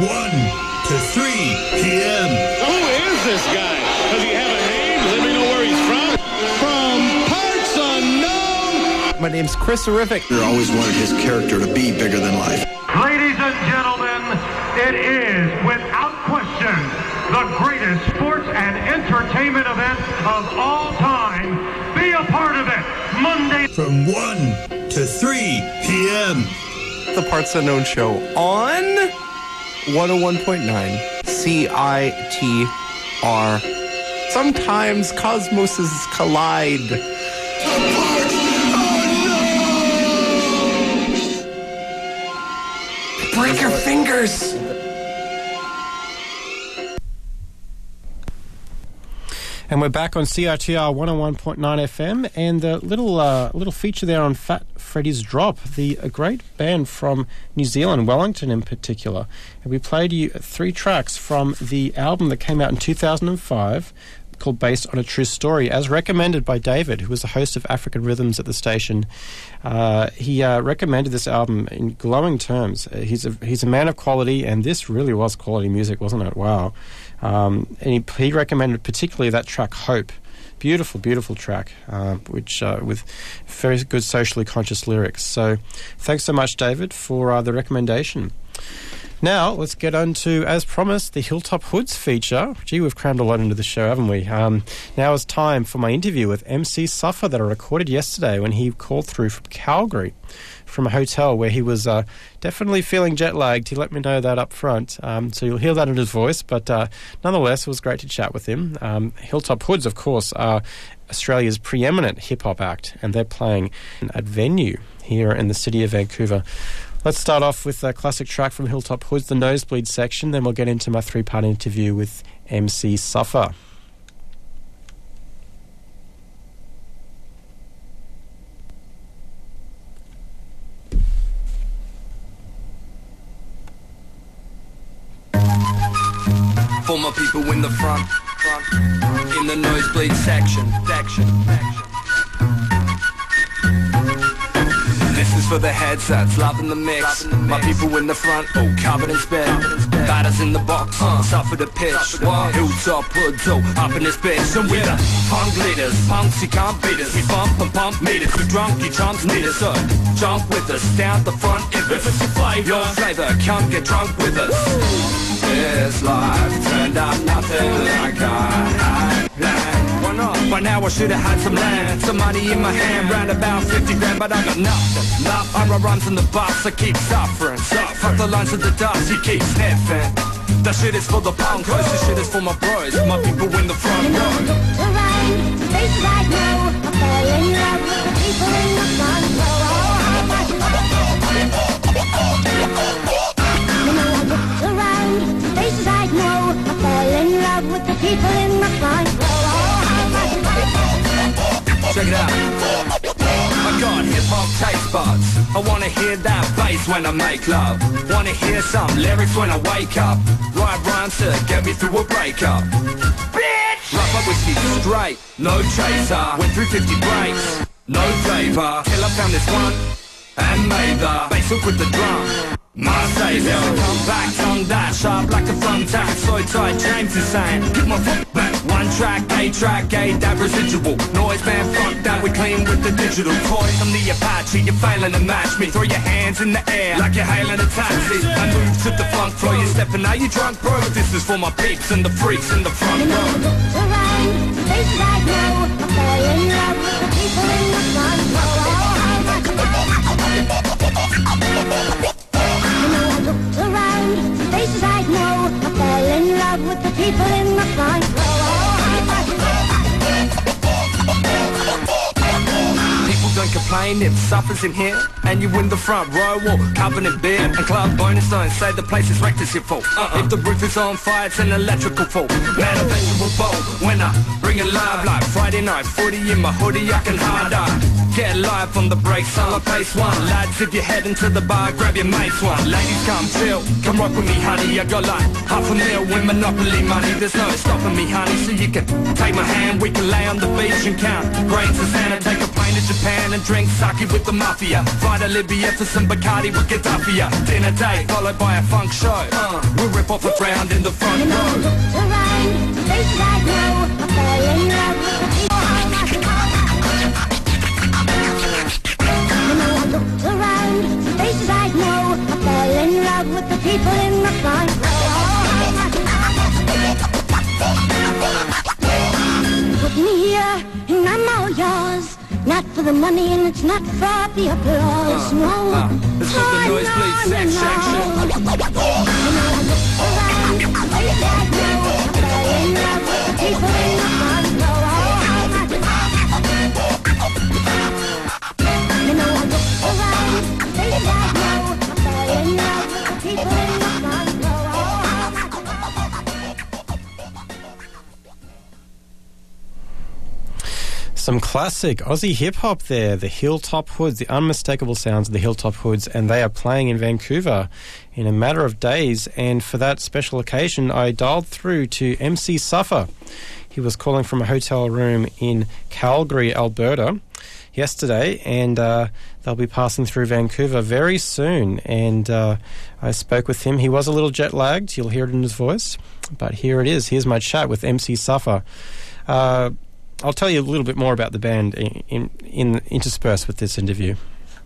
one to three p.m. Who is this guy? Does he have a name? Does anybody know where he's from? From parts unknown. My name's Chris Horrific. I always wanted his character to be bigger than life. Ladies and gentlemen, it is, without question, the greatest sports and entertainment event of all time. Be a part of it, Monday from one to three p.m. The Parts Unknown Show on one oh one point nine C I T R. Sometimes cosmoses collide. Break your fingers! And we're back on C I T R one oh one point nine F M, and a little uh, little feature there on Fat Freddy's Drop, the a great band from New Zealand, Wellington in particular. And we played you three tracks from the album that came out in two thousand five, called Based on a True Story, as recommended by David, who was the host of African Rhythms at the station. Uh, he uh, recommended this album in glowing terms. Uh, he's a he's a man of quality, and this really was quality music, wasn't it? Wow. Um, and he, he recommended particularly that track, Hope. Beautiful, beautiful track, uh, which uh, with very good socially conscious lyrics. So thanks so much, David, for uh, the recommendation. Now, let's get on to, as promised, the Hilltop Hoods feature. Gee, we've crammed a lot into the show, haven't we? Um, now it's time for my interview with M C Suffer that I recorded yesterday when he called through from Calgary, from a hotel where he was uh, definitely feeling jet-lagged. He let me know that up front, um, so you'll hear that in his voice. But uh, nonetheless, it was great to chat with him. Um, Hilltop Hoods, of course, are Australia's preeminent hip-hop act, and they're playing at Venue here in the city of Vancouver. Let's start off with a classic track from Hilltop Hoods, the Nosebleed section, then we'll get into my three-part interview with M C Suffer. For my people in the front, front, in the nosebleed section, section, section. This is for the headsets, loving the mix. My people in the front, oh, covered in spit. Batters in the box, uh, suffer the pitch. Hilltop Hoods, oh, up in this bitch. And we're the punk leaders, punks, you can't beat us. We bump and pump meters, we drunk, you chumps need us. So jump with us, down the front, if it's your flavor. Your flavor, can't get drunk with us. This life turned out nothing like I had planned. Why not? By now I should have had some land, some money in my hand, round about fifty grand, but I got nothing. Nothing. I run runs in the bus, I keep suffering. Fuck the lines of the dust, you keep sniffing. That shit is for the punkers, this shit is for my bros, my people in the front row. Around, face right now, I fell in love with the people in the front row. Around, faces I know, I fell in love with the people in the front row. Check it out. I got hip-hop taste buds. I wanna hear that bass when I make love. Wanna hear some lyrics when I wake up. Write rhymes to get me through a breakup. Bitch! Rough up whiskey straight, no chaser. Went through fifty breaks, no flavor. Till I found this one and made the bass hook with the drum. My savior, come back, tongue that sharp like a thumbtack. So tight, James is saying, get my foot back. One track, A track, A, that residual. Noise man, fuck that, we clean with the digital toys. I'm the Apache, you're failing to match me. Throw your hands in the air like you're hailing a taxi. I move to the funk floor, you're stepping out, you drunk, bro. This is for my peeps and the freaks in the front row. Around, faces I know, I fell in love with the people in the front row. Around, faces I know, I fell in love with the people in the front row. People don't complain if Suffer's in here and you in the front row or covered in beer and club bonus don't say the place is wrecked, it's your fault. Uh-uh. If the roof is on fire, it's an electrical fault. Man, a vegetable bowl when I bring it live like Friday night footy in my hoodie, I can hard eye. Get live on the break, summer pace one. Lads, if you're heading to the bar, grab your mates one. Ladies, come chill, come rock with me, honey. I got like half a mil with Monopoly money. There's no stopping me, honey, so you can take my hand. We can lay on the beach and count grains of sand and take a plane to Japan and drink sake with the mafia. Fly to Libya for some Bacardi with Gaddafi. Dinner date followed by a funk show. Uh, we'll rip off a ground in the front You know, I row. looked around, places I know, I fell in love with the people. You know, I looked around, places I know, I fell in love with the people in the front row. Put me here, and I'm all yours. Not for the money, and it's not for the applause. Uh, no, uh, this is the oh, nosebleed no, sex no, section. no. You know, I looked around, places I know, I fell in love with the people in the front row. You know, I looked around, places I know, I fell in love with the people in the front row. Some classic Aussie hip-hop there, the Hilltop Hoods, the unmistakable sounds of the Hilltop Hoods, and they are playing in Vancouver in a matter of days. And for that special occasion, I dialed through to M C Suffer. He was calling from a hotel room in Calgary, Alberta, yesterday, and uh, they'll be passing through Vancouver very soon. And uh, I spoke with him. He was a little jet-lagged. You'll hear it in his voice. But here it is. Here's my chat with M C Suffer. Uh, I'll tell you a little bit more about the band in, in, in interspersed with this interview.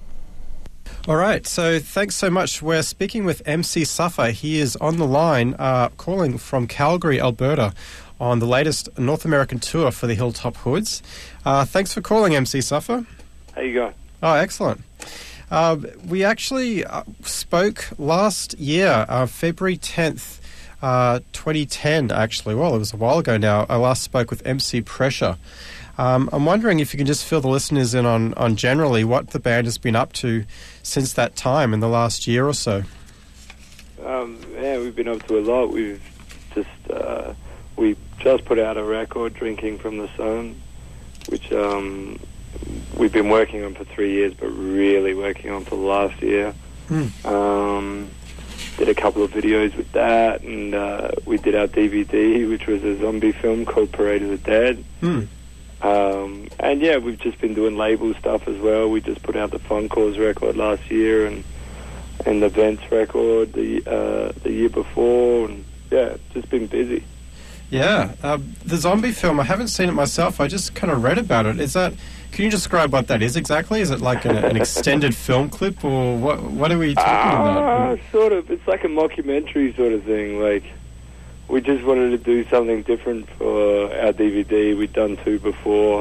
All right, so thanks so much. We're speaking with M C Suffer. He is on the line, uh, calling from Calgary, Alberta, on the latest North American tour for the Hilltop Hoods. Uh, thanks for calling, M C Suffer. How you going? Oh, excellent. Uh, we actually uh, spoke last year, uh, February tenth, Uh, twenty ten, actually. Well, it was a while ago now. I last spoke with M C Pressure. Um, I'm wondering if you can just fill the listeners in on, on generally what the band has been up to since that time in the last year or so. Um, yeah, we've been up to a lot. We've just uh, we just put out a record, Drinking from the Sun, which um, we've been working on for three years, but really working on for the last year. Mm. Um, did a couple of videos with that, and uh, we did our D V D, which was a zombie film called Parade of the Dead. Mm. Um, and yeah, we've just been doing label stuff as well. We just put out the Fun Cause record last year, and and the Vents record the uh, the year before, and yeah, just been busy. Yeah, uh, the zombie film, I haven't seen it myself. I just kind of read about it. Is that? Can you describe what that is exactly? Is it like an, an extended film clip, or what? What are we talking uh, about? Sort of. It's like a mockumentary sort of thing. Like, we just wanted to do something different for our D V D. We'd done two before,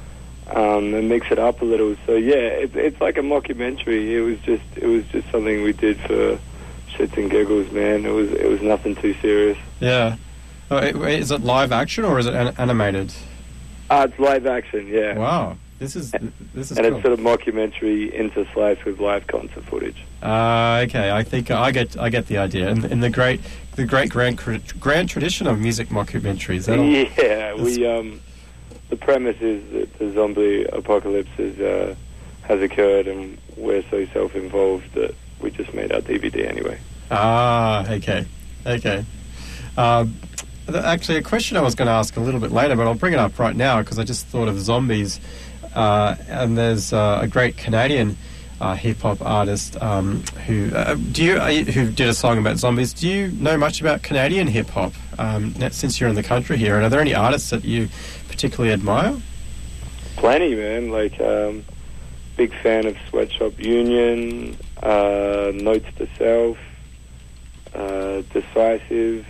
um, and mix it up a little. So yeah, it's it's like a mockumentary. It was just it was just something we did for shits and giggles, man. It was it was nothing too serious. Yeah. Oh, it, is it live action or is it an- animated? Uh, it's live action. Yeah. Wow. This is this is and cool. it's sort of mockumentary intersliced with live concert footage. Uh, okay, I think I get I get the idea. In, in the great the great grand grand tradition of music mockumentaries. that'll- Yeah, we um, the premise is that the zombie apocalypse is, uh, has occurred, and we're so self-involved that we just made our D V D anyway. Ah, okay, okay. Um, th- actually, a question I was going to ask a little bit later, but I'll bring it up right now because I just thought of zombies. Uh, and there's uh, a great Canadian uh, hip hop artist um, who uh, do you uh, who did a song about zombies. Do you know much about Canadian hip hop um, since you're in the country here? And are there any artists that you particularly admire? Plenty, man. Like, um, big fan of Sweatshop Union, uh, Notes to Self, uh, Decisive.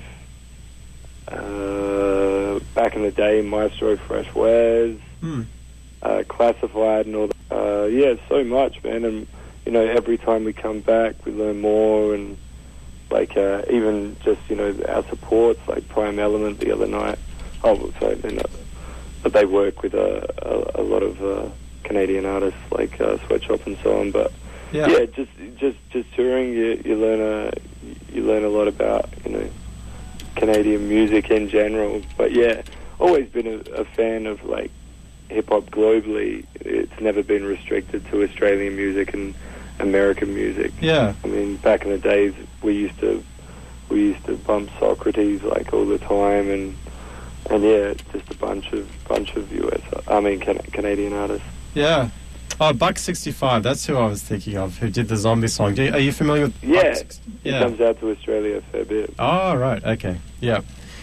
Uh, back in the day, Maestro Fresh Wares. Hmm. Uh, classified and all that. Uh, yeah, so much, man. And, you know, every time we come back, we learn more. And, like, uh, even just, you know, our supports, like Prime Element the other night. Oh, sorry, they're not. But they work with a, a, a lot of uh, Canadian artists, like uh, Sweatshop and so on. But, yeah, yeah just just just touring, you, you learn a you learn a lot about, you know, Canadian music in general. But, yeah, always been a, a fan of, like, hip-hop globally. It's never been restricted to Australian music and American music. Yeah. I mean, back in the days, we used to we used to bump Socrates, like, all the time, and and yeah, just a bunch of bunch of U S, I mean, can, Canadian artists. Yeah. Oh, Buck sixty-five, that's who I was thinking of, who did the zombie song. Do you, are you familiar with Yeah, Buck sixty-five? he Yeah. comes out to Australia a fair bit. Oh, right, okay. Yeah.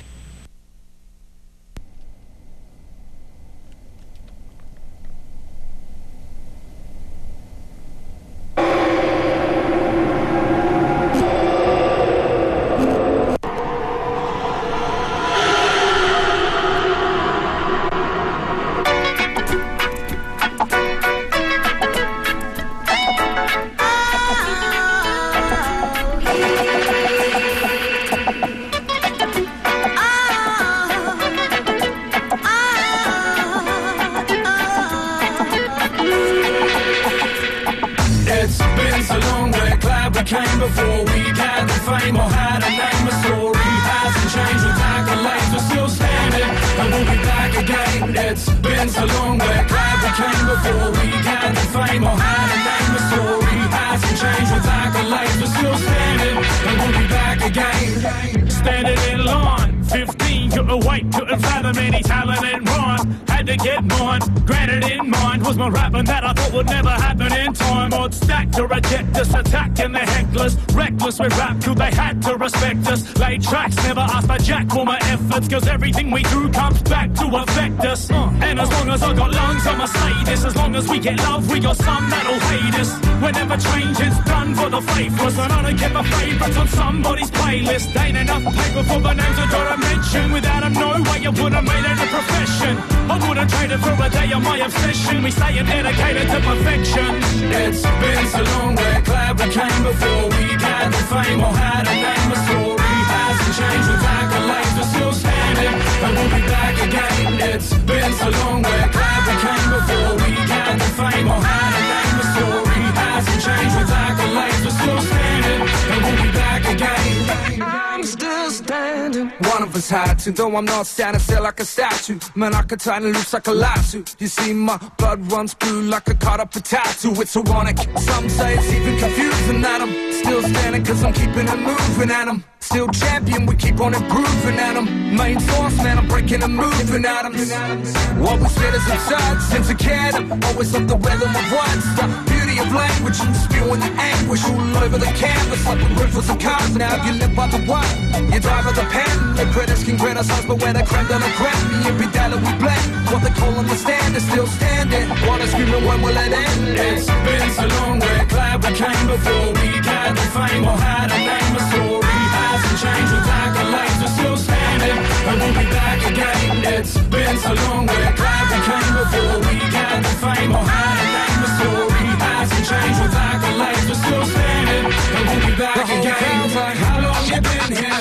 It's been so long, we're glad we came before we had the fame or had a name. A story hasn't changed with accolades, we're still standing and we'll be back again. It's been so long, we're glad we came before we had the fame or had a name. A story hasn't changed with accolades, we're still standing and we'll be back again. Standing in line, fifteen, couldn't wait, couldn't fathom any talent and rhyme. Had to get mine, granted in mind was my rapping that I thought would never happen in time. I'd stack to reject us, attacking the hecklers. Reckless with rap, till they had to respect us. Laid tracks, never asked for jack for my efforts, cause everything we do comes back to affect us. Uh, and as long as I got lungs, I'ma say this. As long as we get love, we got some that'll hate us. Whenever change is done for the faithless, and I don't get my favourites on somebody's playlist. Ain't enough paper for the names I gotta mention. Without them, no way I would've made it a profession. I wouldn't trade it for a day of my obsession. We staying dedicated to perfection. It's been so long, we're glad we came before we had the fame or had a name. A story hasn't changed with accolades, we're still standing and we'll be back again. It's been so long, we're glad we came before we had the fame or had a name. A story hasn't changed with accolades, we're still standing and we'll be back again. I'm still standing. One of us had to, though I'm not standing still like a statue. Man, I could tighten loose like a lasso. You see, my blood runs blue like a caught up a tattoo. It's ironic. Some say it's even confusing that I'm still standing, cause I'm keeping it moving at 'em. Still champion, we keep on improving at 'em. Main source, man, I'm breaking and moving at 'em. What we spit is absurd since a kid. Always love the rhythm of words, the beauty of language, spewing the anguish all over the canvas like the riffles and cars. Now you live by the word, you drive with the pen. The critics can criticize, but when the creme de la creme, me and Bidella we blend. What they call on the stand is still standing. Wanna scream and when will it end? It's been so long, we're glad we came before we had the fame or had a name. A story hasn't changed with accolades, we're still standing and we'll be back again. It's been so long, we're glad we came before we had the fame or had a name. A story hasn't changed with accolades, we're still standing and we'll be back the again. Like, how long you been here?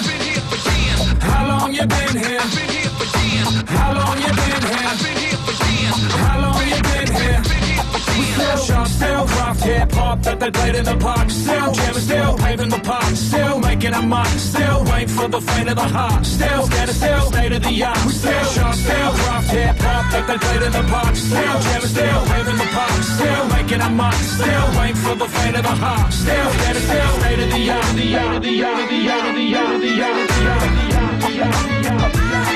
How long you been here? How long you been here? How long you been here? We still sharp, still rough hip hop that they played in the park. Still jamming, still paving the park. Still making a mark. Still wait for the faint of the heart. Still standing, still state of the art. We still sharp, still rough hip hop that they played in the park. Still jamming, still paving the park. Still making a mark. Still wait for the faint of the heart. Still standing, still state of the art. The art, the art, the art, the art, the art, the art, the art, the art, the art.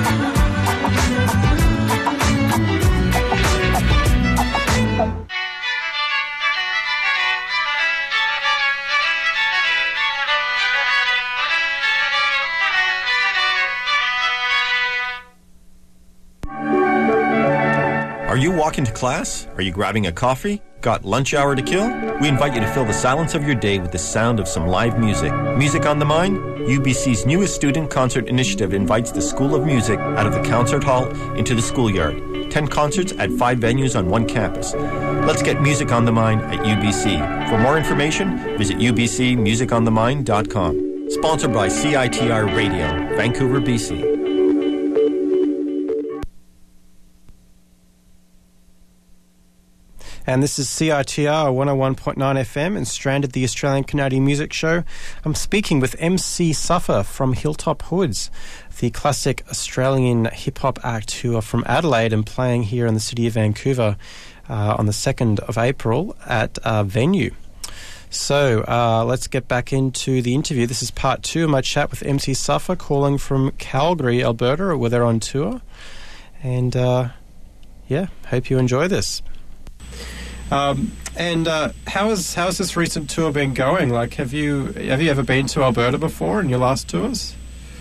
Are you walking to class? Are you grabbing a coffee? Got lunch hour to kill? We invite you to fill the silence of your day with the sound of some live music. Music on the Mind? U B C's newest student concert initiative invites the School of Music out of the concert hall into the schoolyard. Ten concerts at five venues on one campus. Let's get music on the mind at U B C. For more information, visit u b c music on the mind dot com. Sponsored by C I T R Radio, Vancouver, B C. And this is C I T R one oh one point nine F M and Stranded, the Australian Canadian Music Show. I'm speaking with M C Suffer from Hilltop Hoods, the classic Australian hip-hop act who are from Adelaide and playing here in the city of Vancouver uh, on the second of April at uh, Venue. So uh, let's get back into the interview. This is part two of my chat with M C Suffer, calling from Calgary, Alberta, where they're on tour. And uh, yeah, hope you enjoy this. Um, and uh, how has how has this recent tour been going? Like, have you have you ever been to Alberta before in your last tours?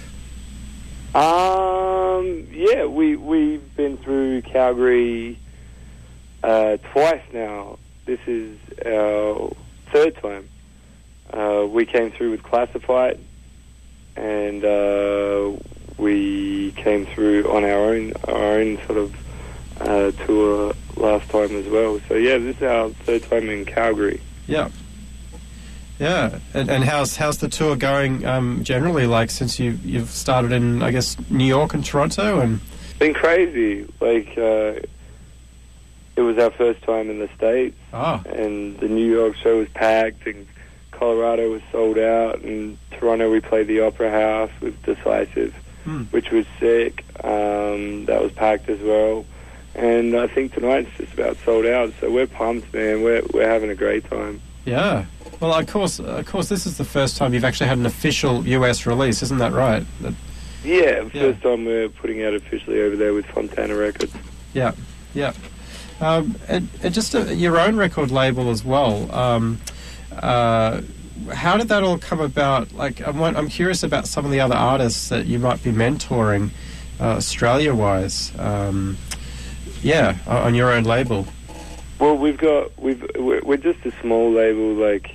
Um, yeah, we we've been through Calgary uh, twice now. This is our third time. Uh, we came through with Classified, and uh, we came through on our own our own sort of uh, tour last time as well. So yeah, this is our third time in Calgary. Yeah. Yeah, and, and how's how's the tour going um, generally? Like, since you you've started in, I guess, New York and Toronto, and it's been crazy. Like, uh, it was our first time in the States, oh. and the New York show was packed, and Colorado was sold out, and Toronto we played the Opera House with Decisive, hmm. which was sick. Um, that was packed as well, and I think tonight's just about sold out. So we're pumped, man. We're we're having a great time. Yeah. Well, of course, of course, this is the first time you've actually had an official U S release, isn't that right? That, yeah, yeah, first time we're putting out officially over there with Fontana Records. Yeah, yeah. Um, and, and just a, your own record label as well. Um, uh, how did that all come about? Like, I'm, I'm curious about some of the other artists that you might be mentoring, uh, Australia-wise. Um, yeah, on your own label. Well, we've got we've we're, we're just a small label, like.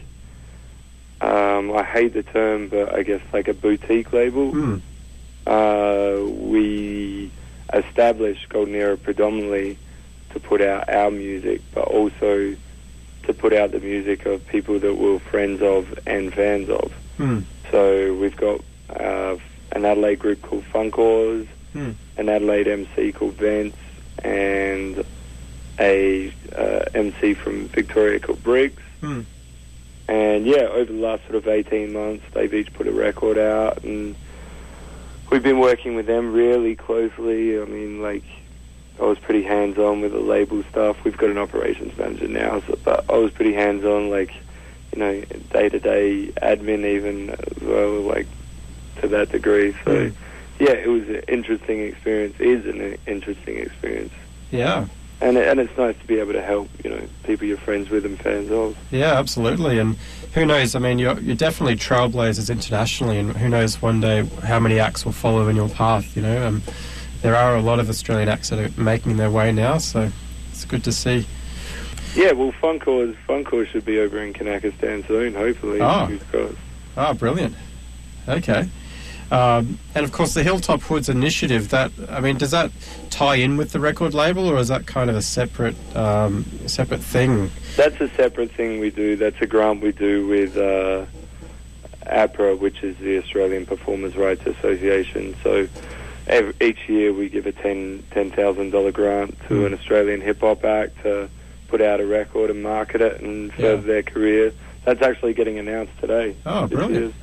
Um, I hate the term, but I guess like a boutique label. Mm. Uh, we established Golden Era predominantly to put out our music, but also to put out the music of people that we're friends of and fans of. Mm. So we've got uh, an Adelaide group called Funkors, mm. an Adelaide M C called Vince, and a uh, M C from Victoria called Briggs. Mm. And yeah, over the last sort of eighteen months, they've each put a record out, and we've been working with them really closely. I mean, like, I was pretty hands-on with the label stuff. We've got an operations manager now, so, but I was pretty hands-on, like, you know, day-to-day admin even as well, like, to that degree. So, mm. yeah, it was an interesting experience, is an interesting experience. Yeah. And and it's nice to be able to help, you know, people you're friends with and fans of. Yeah, absolutely. And who knows? I mean, you're you're definitely trailblazers internationally, and who knows one day how many acts will follow in your path. You know, um, there are a lot of Australian acts that are making their way now, so it's good to see. Yeah, well, Funkors Funkors should be over in Kanakistan soon, hopefully. Oh, Who's crossed. Oh, brilliant. Okay. Um, and of course, the Hilltop Hoods initiative. That I mean, does that tie in with the record label, or is that kind of a separate, um, separate thing? That's a separate thing we do. That's a grant we do with uh, APRA, which is the Australian Performers' Rights Association. So every, each year we give a ten ten thousand dollar grant to mm. an Australian hip hop act to put out a record and market it and further yeah. their career. That's actually getting announced today. Oh, brilliant.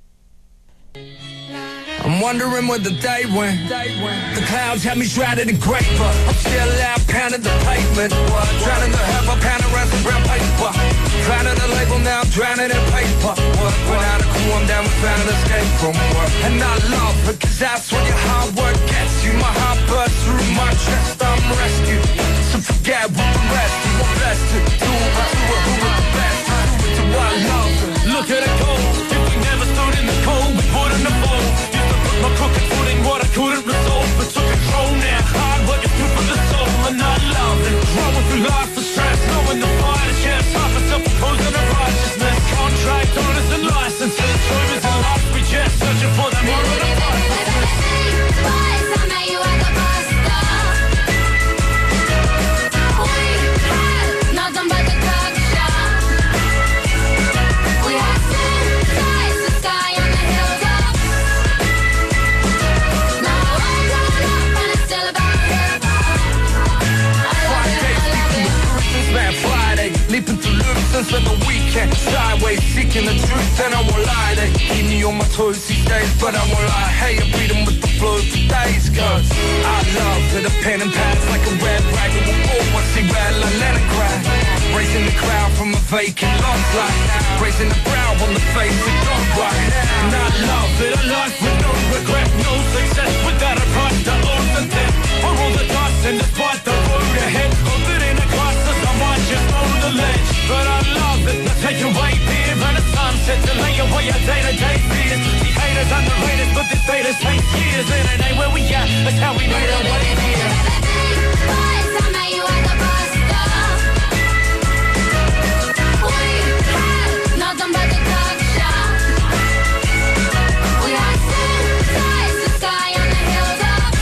I'm wondering where the day went. The clouds have me shrouded in grape, but I'm still out pounding the pavement. What? Drowning the half a pound around some brown paper. Drowning the label now, I'm drowning in paper. What? When out of cool, I'm down with found an escape from work. And I love it, cause that's what your hard work gets you. My heart bursts through my chest, I'm rescued. So forget what the rest you want best to do. I do it, who is the best? So I love it. Look at it go. If we never stood in the cold, we wouldn't have fold. My crooked foot in what I couldn't resolve, but took control now. Hard work is good for the soul, and I love it. Growing through life for stress, knowing the fight is yes. Half a self-opposing of righteousness. Contract owners and licenses. Choices in life we just searching for that moral of life. Boys, I met you at the bus stop. We had nothing but the drug shop. We had two ties, the sky on the hilltop. Friday, leaping through loops for the weekend. Sideways, seeking the truth, and I won't lie. They keep me on my toes these days, but I won't lie. Hey, I beat them with the flow for days, cause I love to the pen and pads like a red rag. It will go once they rattle, I let it cry. Raising the crowd from a vacant lost like now. Raising the brow on the face of God right now. And I love it, a life with no regret, no success without a price to own the debt. I roll the dice and despite the road ahead, hope it in a crisis, I might just roll the away your day-to-day fears. The haters underrated, but this haters take years. And it ain't where we at, that's how we made our way here. Boys, I met you at the bus stop. We had nothing but the talk shop. We had sunrise, the sky on the hilltops.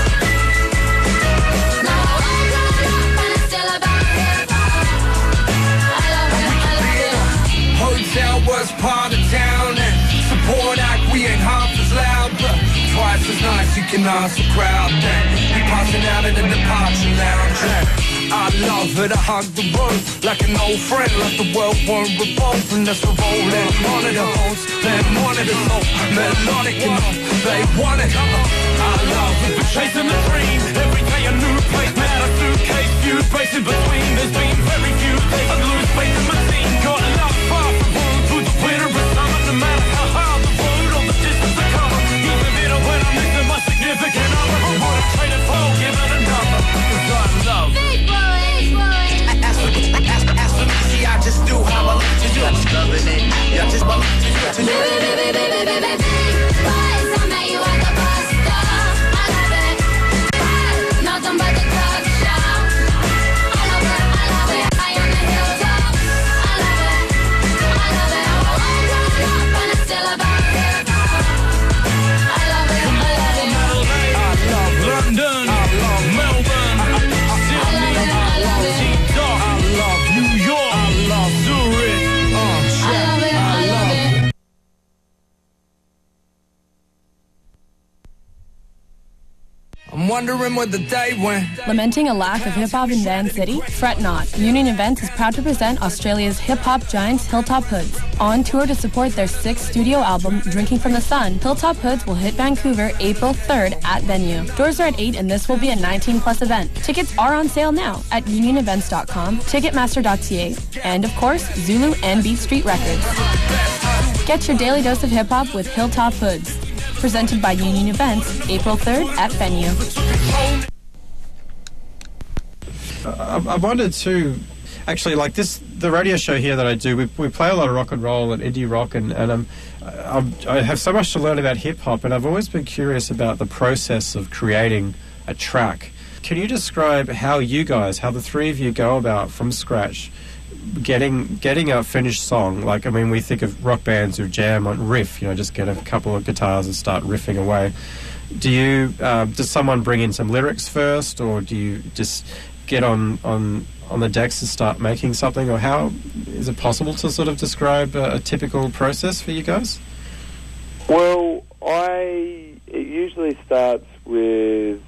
Now I'm grown up and it's still about hip-hop. I love it, I love it. Hotel was part of town and support act, we ain't half as loud, but twice as nice, you can ask the crowd then. Be passing out in the departure lounge. I love her to hug the road like an old friend, like the world won't revolve and that's a rolling. One of the hosts, then one of the so melodic and all they want it. I love it. We're chasing the dream, every day a new place, man, a suitcase, few space in between. There's been very few days I lose faith in my team. Got love far from home through the winter and summer, no matter how hard the road or the distance I cover. Even bitter when I'm missing my significant other, I wouldn't trade it for giving another. Cause I love Big boys, boys. As for, as, as for me, see, I just do how I like to do. I'm just loving it. Yeah, just my to do. To do. Big boys, I met you at the bus stop. I love it. Had nothing but the talk shop. I love it, I love it. High on the hilltops. I love it, I love it. I'm grown up and it's still about hip-hop. I love it, I love it. I love London, I love Melbourne, Sydney, I love T-Dog, I love New York, I love Zurich, uh, I love it, I love it. I'm wondering where the day went. Lamenting a lack of hip-hop in Van City? Fret not. Union Events is proud to present Australia's hip-hop giants Hilltop Hoods. On tour to support their sixth studio album, Drinking from the Sun, Hilltop Hoods will hit Vancouver April third at Venue. Doors are at eight and this will be a nineteen plus event. Tickets are on sale now at union events dot com, ticketmaster dot c a, and of course, Zulu and Beat Street Records. Get your daily dose of hip-hop with Hilltop Hoods. Presented by Union Events, April third at Venue. I, I wanted to actually, like this, the radio show here that I do, we, we play a lot of rock and roll and indie rock, and, and um, I, I have so much to learn about hip-hop, and I've always been curious about the process of creating a track. Can you describe how you guys, how the three of you go about from scratch getting getting a finished song? Like, I mean, we think of rock bands who jam on riff, you know, just get a couple of guitars and start riffing away. Do you, uh, does someone bring in some lyrics first, or do you just get on, on, on the decks and start making something, or how is it possible to sort of describe a, a typical process for you guys? Well, I, it usually starts with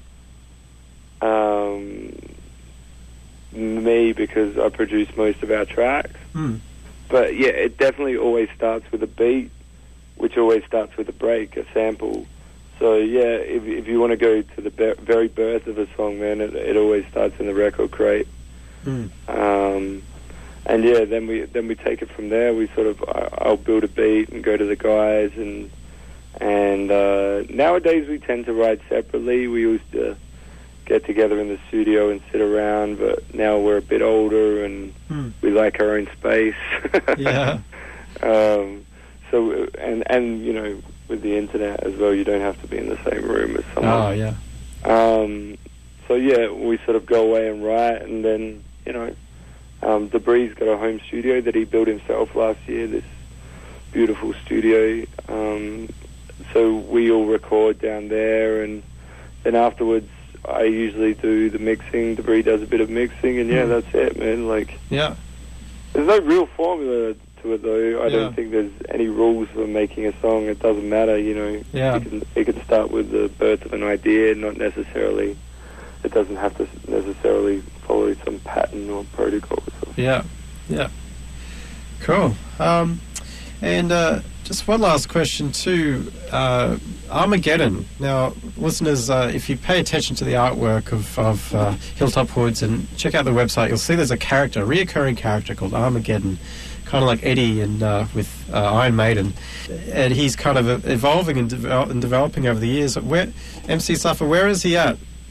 um, me, because I produce most of our tracks. Hmm. But yeah, it definitely always starts with a beat, which always starts with a break, a sample. So yeah, if if you want to go to the be- very birth of a song, man, it, it always starts in the record crate. Hmm. Um, and yeah, then we then we take it from there. We sort of I, I'll build a beat and go to the guys, and and uh, nowadays we tend to write separately. We used to get together in the studio and sit around, but now we're a bit older and Hmm. we like our own space. Yeah. um, so and and you know, with the internet as well, you don't have to be in the same room as someone. Oh, yeah. Um, so yeah, we sort of go away and write, and then you know, um, Debris got a home studio that he built himself last year. This beautiful studio. Um, so we all record down there, and then afterwards, I usually do the mixing. Debris does a bit of mixing, and yeah, Mm. that's it, man. Like, Yeah. there's no real formula to it, though. I Yeah. don't think there's any rules for making a song. It doesn't matter, you know. Yeah. It can, it can start with the birth of an idea, not necessarily. It doesn't have to necessarily follow some pattern or protocol. Yeah, yeah. Cool. Um, and uh, just one last question too. Uh, Armageddon. Now, listeners, uh, if you pay attention to the artwork of, of uh, Hilltop Hoods and check out the website, you'll see there's a character, a reoccurring character called Armageddon, kind of like Eddie in, uh, with uh, Iron Maiden. And he's kind of evolving and, devel- and developing over the years. Where, M C Suffer, where is he at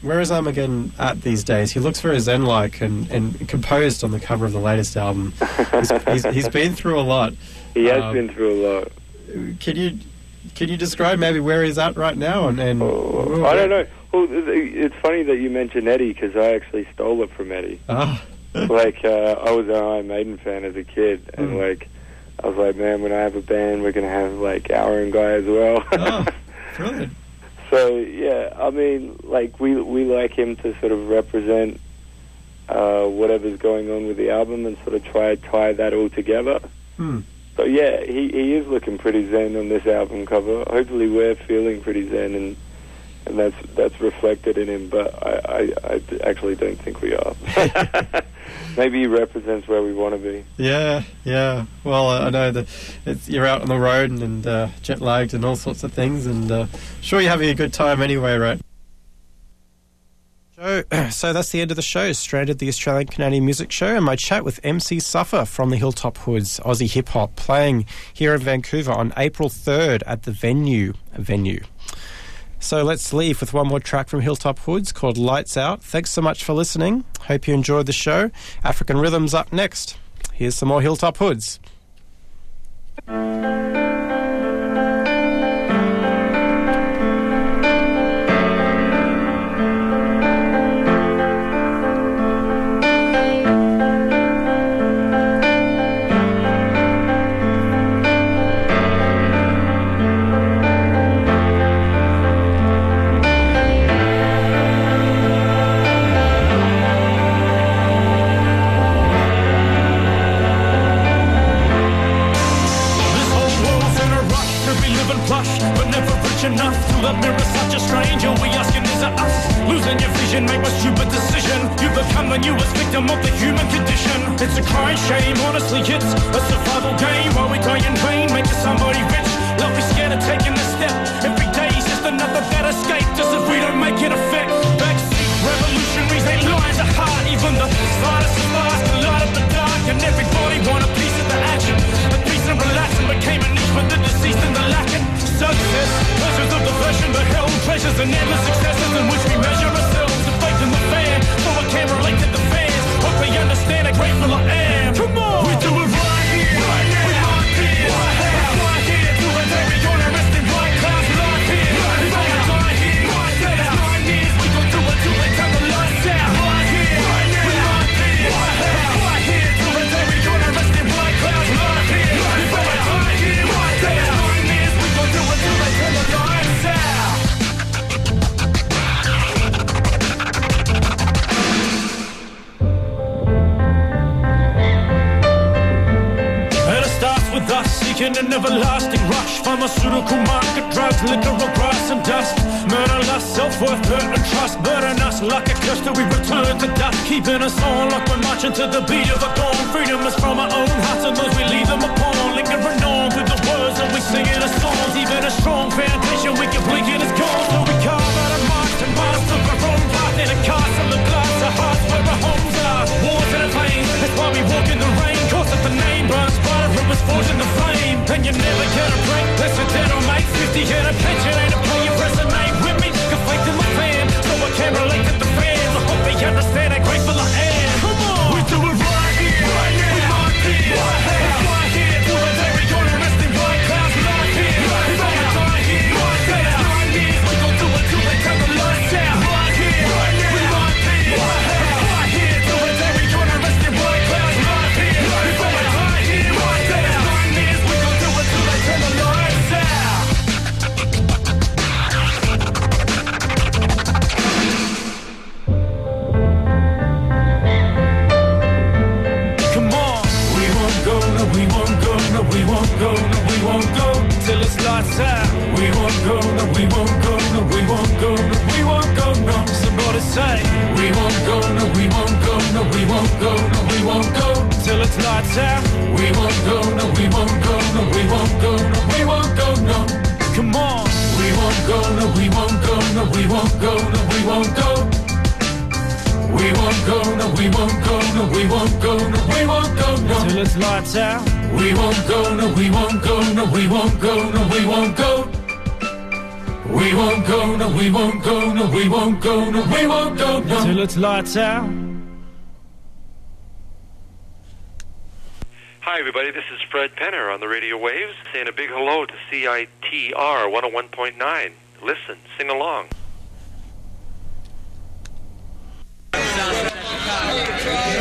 where is Armageddon at these days? He looks very zen-like and, and composed on the cover of the latest album. He's, he's, he's been through a lot. He has Um, been through a lot. Can you can you describe maybe where he's at right now? And, and Oh, I don't know. Well, it's funny that you mentioned Eddie because I actually stole it from Eddie. Ah. like, uh, I was an Iron Maiden fan as a kid, and Mm. like, I was like, man, when I have a band, we're gonna have like our own guy as well. Oh, brilliant. So yeah, I mean, like we we like him to sort of represent uh, whatever's going on with the album and sort of try to tie that all together. Hmm. So yeah, he he is looking pretty zen on this album cover. Hopefully, we're feeling pretty zen, and and that's that's reflected in him. But I I, I d- actually don't think we are. Maybe he represents where we want to be. Yeah, yeah. Well, uh, I know that it's, you're out on the road and, and uh, jet lagged and all sorts of things, and uh, sure you're having a good time anyway, right? So, so that's the end of the show. Stranded, the Australian Canadian Music Show, and my chat with M C Suffer from the Hilltop Hoods, Aussie hip hop, playing here in Vancouver on April third at the Venue venue. So let's leave with one more track from Hilltop Hoods called Lights Out. Thanks so much for listening. Hope you enjoyed the show. African Rhythms up next. Here's some more Hilltop Hoods. Enough to the mirror, such a stranger. We asking, is it us? Losing your vision, make a stupid decision. You become the newest victim of the human condition. It's a crying shame, honestly, it's a survival game. While we die in vain, making somebody rich. Love we scared of taking a step. Every day is just another bad escape. Just if we don't make it effect. Backseat revolutionaries, they lines are hard. Even the slightest stars can light up the dark. And everybody want a piece of the action. A piece of relaxing became a niche for the deceased and the lacking. Success, pleasures of diversion, but hell, pleasures and endless successes in which we measure ourselves. The faith in the fan, so I can relate to the fans. Hope they understand how grateful I am. Come on, we do it right here, right now, with my peers. Right now, right here, do it every corner, resting white clouds, right here. Right we gonna die here, right now. Nine years, we gon' do it till they turn the lights out. Right here, right now, with my peers. Right now, right here, do it every corner, resting white clouds, right here. Right we gonna die here, right now. Do it till they turn the lights out. And it starts with us seeking an everlasting rush. Pharmaceutical market, drugs, liquor, or grass and dust. Murder, lust, self-worth, hurt and trust. Burden us like a curse till we return to dust. Keeping us on like we're marching to the beat of a gong. Freedom is from our own hearts and those we leave them upon. Lingering on through the words that we sing in our songs. Even a strong foundation we can blink and it's gone. So we carve out our marks and marks of our own path. In a castle of glass, our hearts where our homes are. Wars in a vein, that's why we walk in the rain. Cause if the name burns bright, it was forged in the flame. And you never get a break, less than ten or make fifty. Get a pension, ain't a play, your resume with me. Got faith in my fan, so I can relate to the fans. I hope they understand how grateful I am. Come on, we do it right here, right now, with my peers. Right now, right here, do it every corner, resting white clouds, right here. Right we gonna die here, right now. Nine years, we gon' do it till they turn the lights out. Right here, right now, with my peers. Right now, right here, do it every corner, resting white clouds, right here. Right we gonna die here, right now. Nine years, we gon' do it till they turn the lights out. Come on, we won't go, no, we won't go, no, we won't go, no, we won't go till it's lights out. We won't go, no, we won't go, no, we won't go, no, we won't go, no. Somebody say, we won't go, no, we won't go, no, we won't go, no, we won't go till it's lights out. We won't go, no, we won't go, no, we won't go, no, we won't go, no. Come on, we won't go, no, we won't go, no, we won't go, no, we won't go. We won't go, no, we won't go, no, we won't go, no, we won't go, no. Till it's lights out. We won't go, no, we won't go, no, we won't go, no, we won't go. We won't go, no, we won't go, no, we won't go, no, we won't go, no. Till it's lights out. Hi, everybody. This is Fred Penner on the radio waves, saying a big hello to C I T R one oh one point nine. Listen, sing along.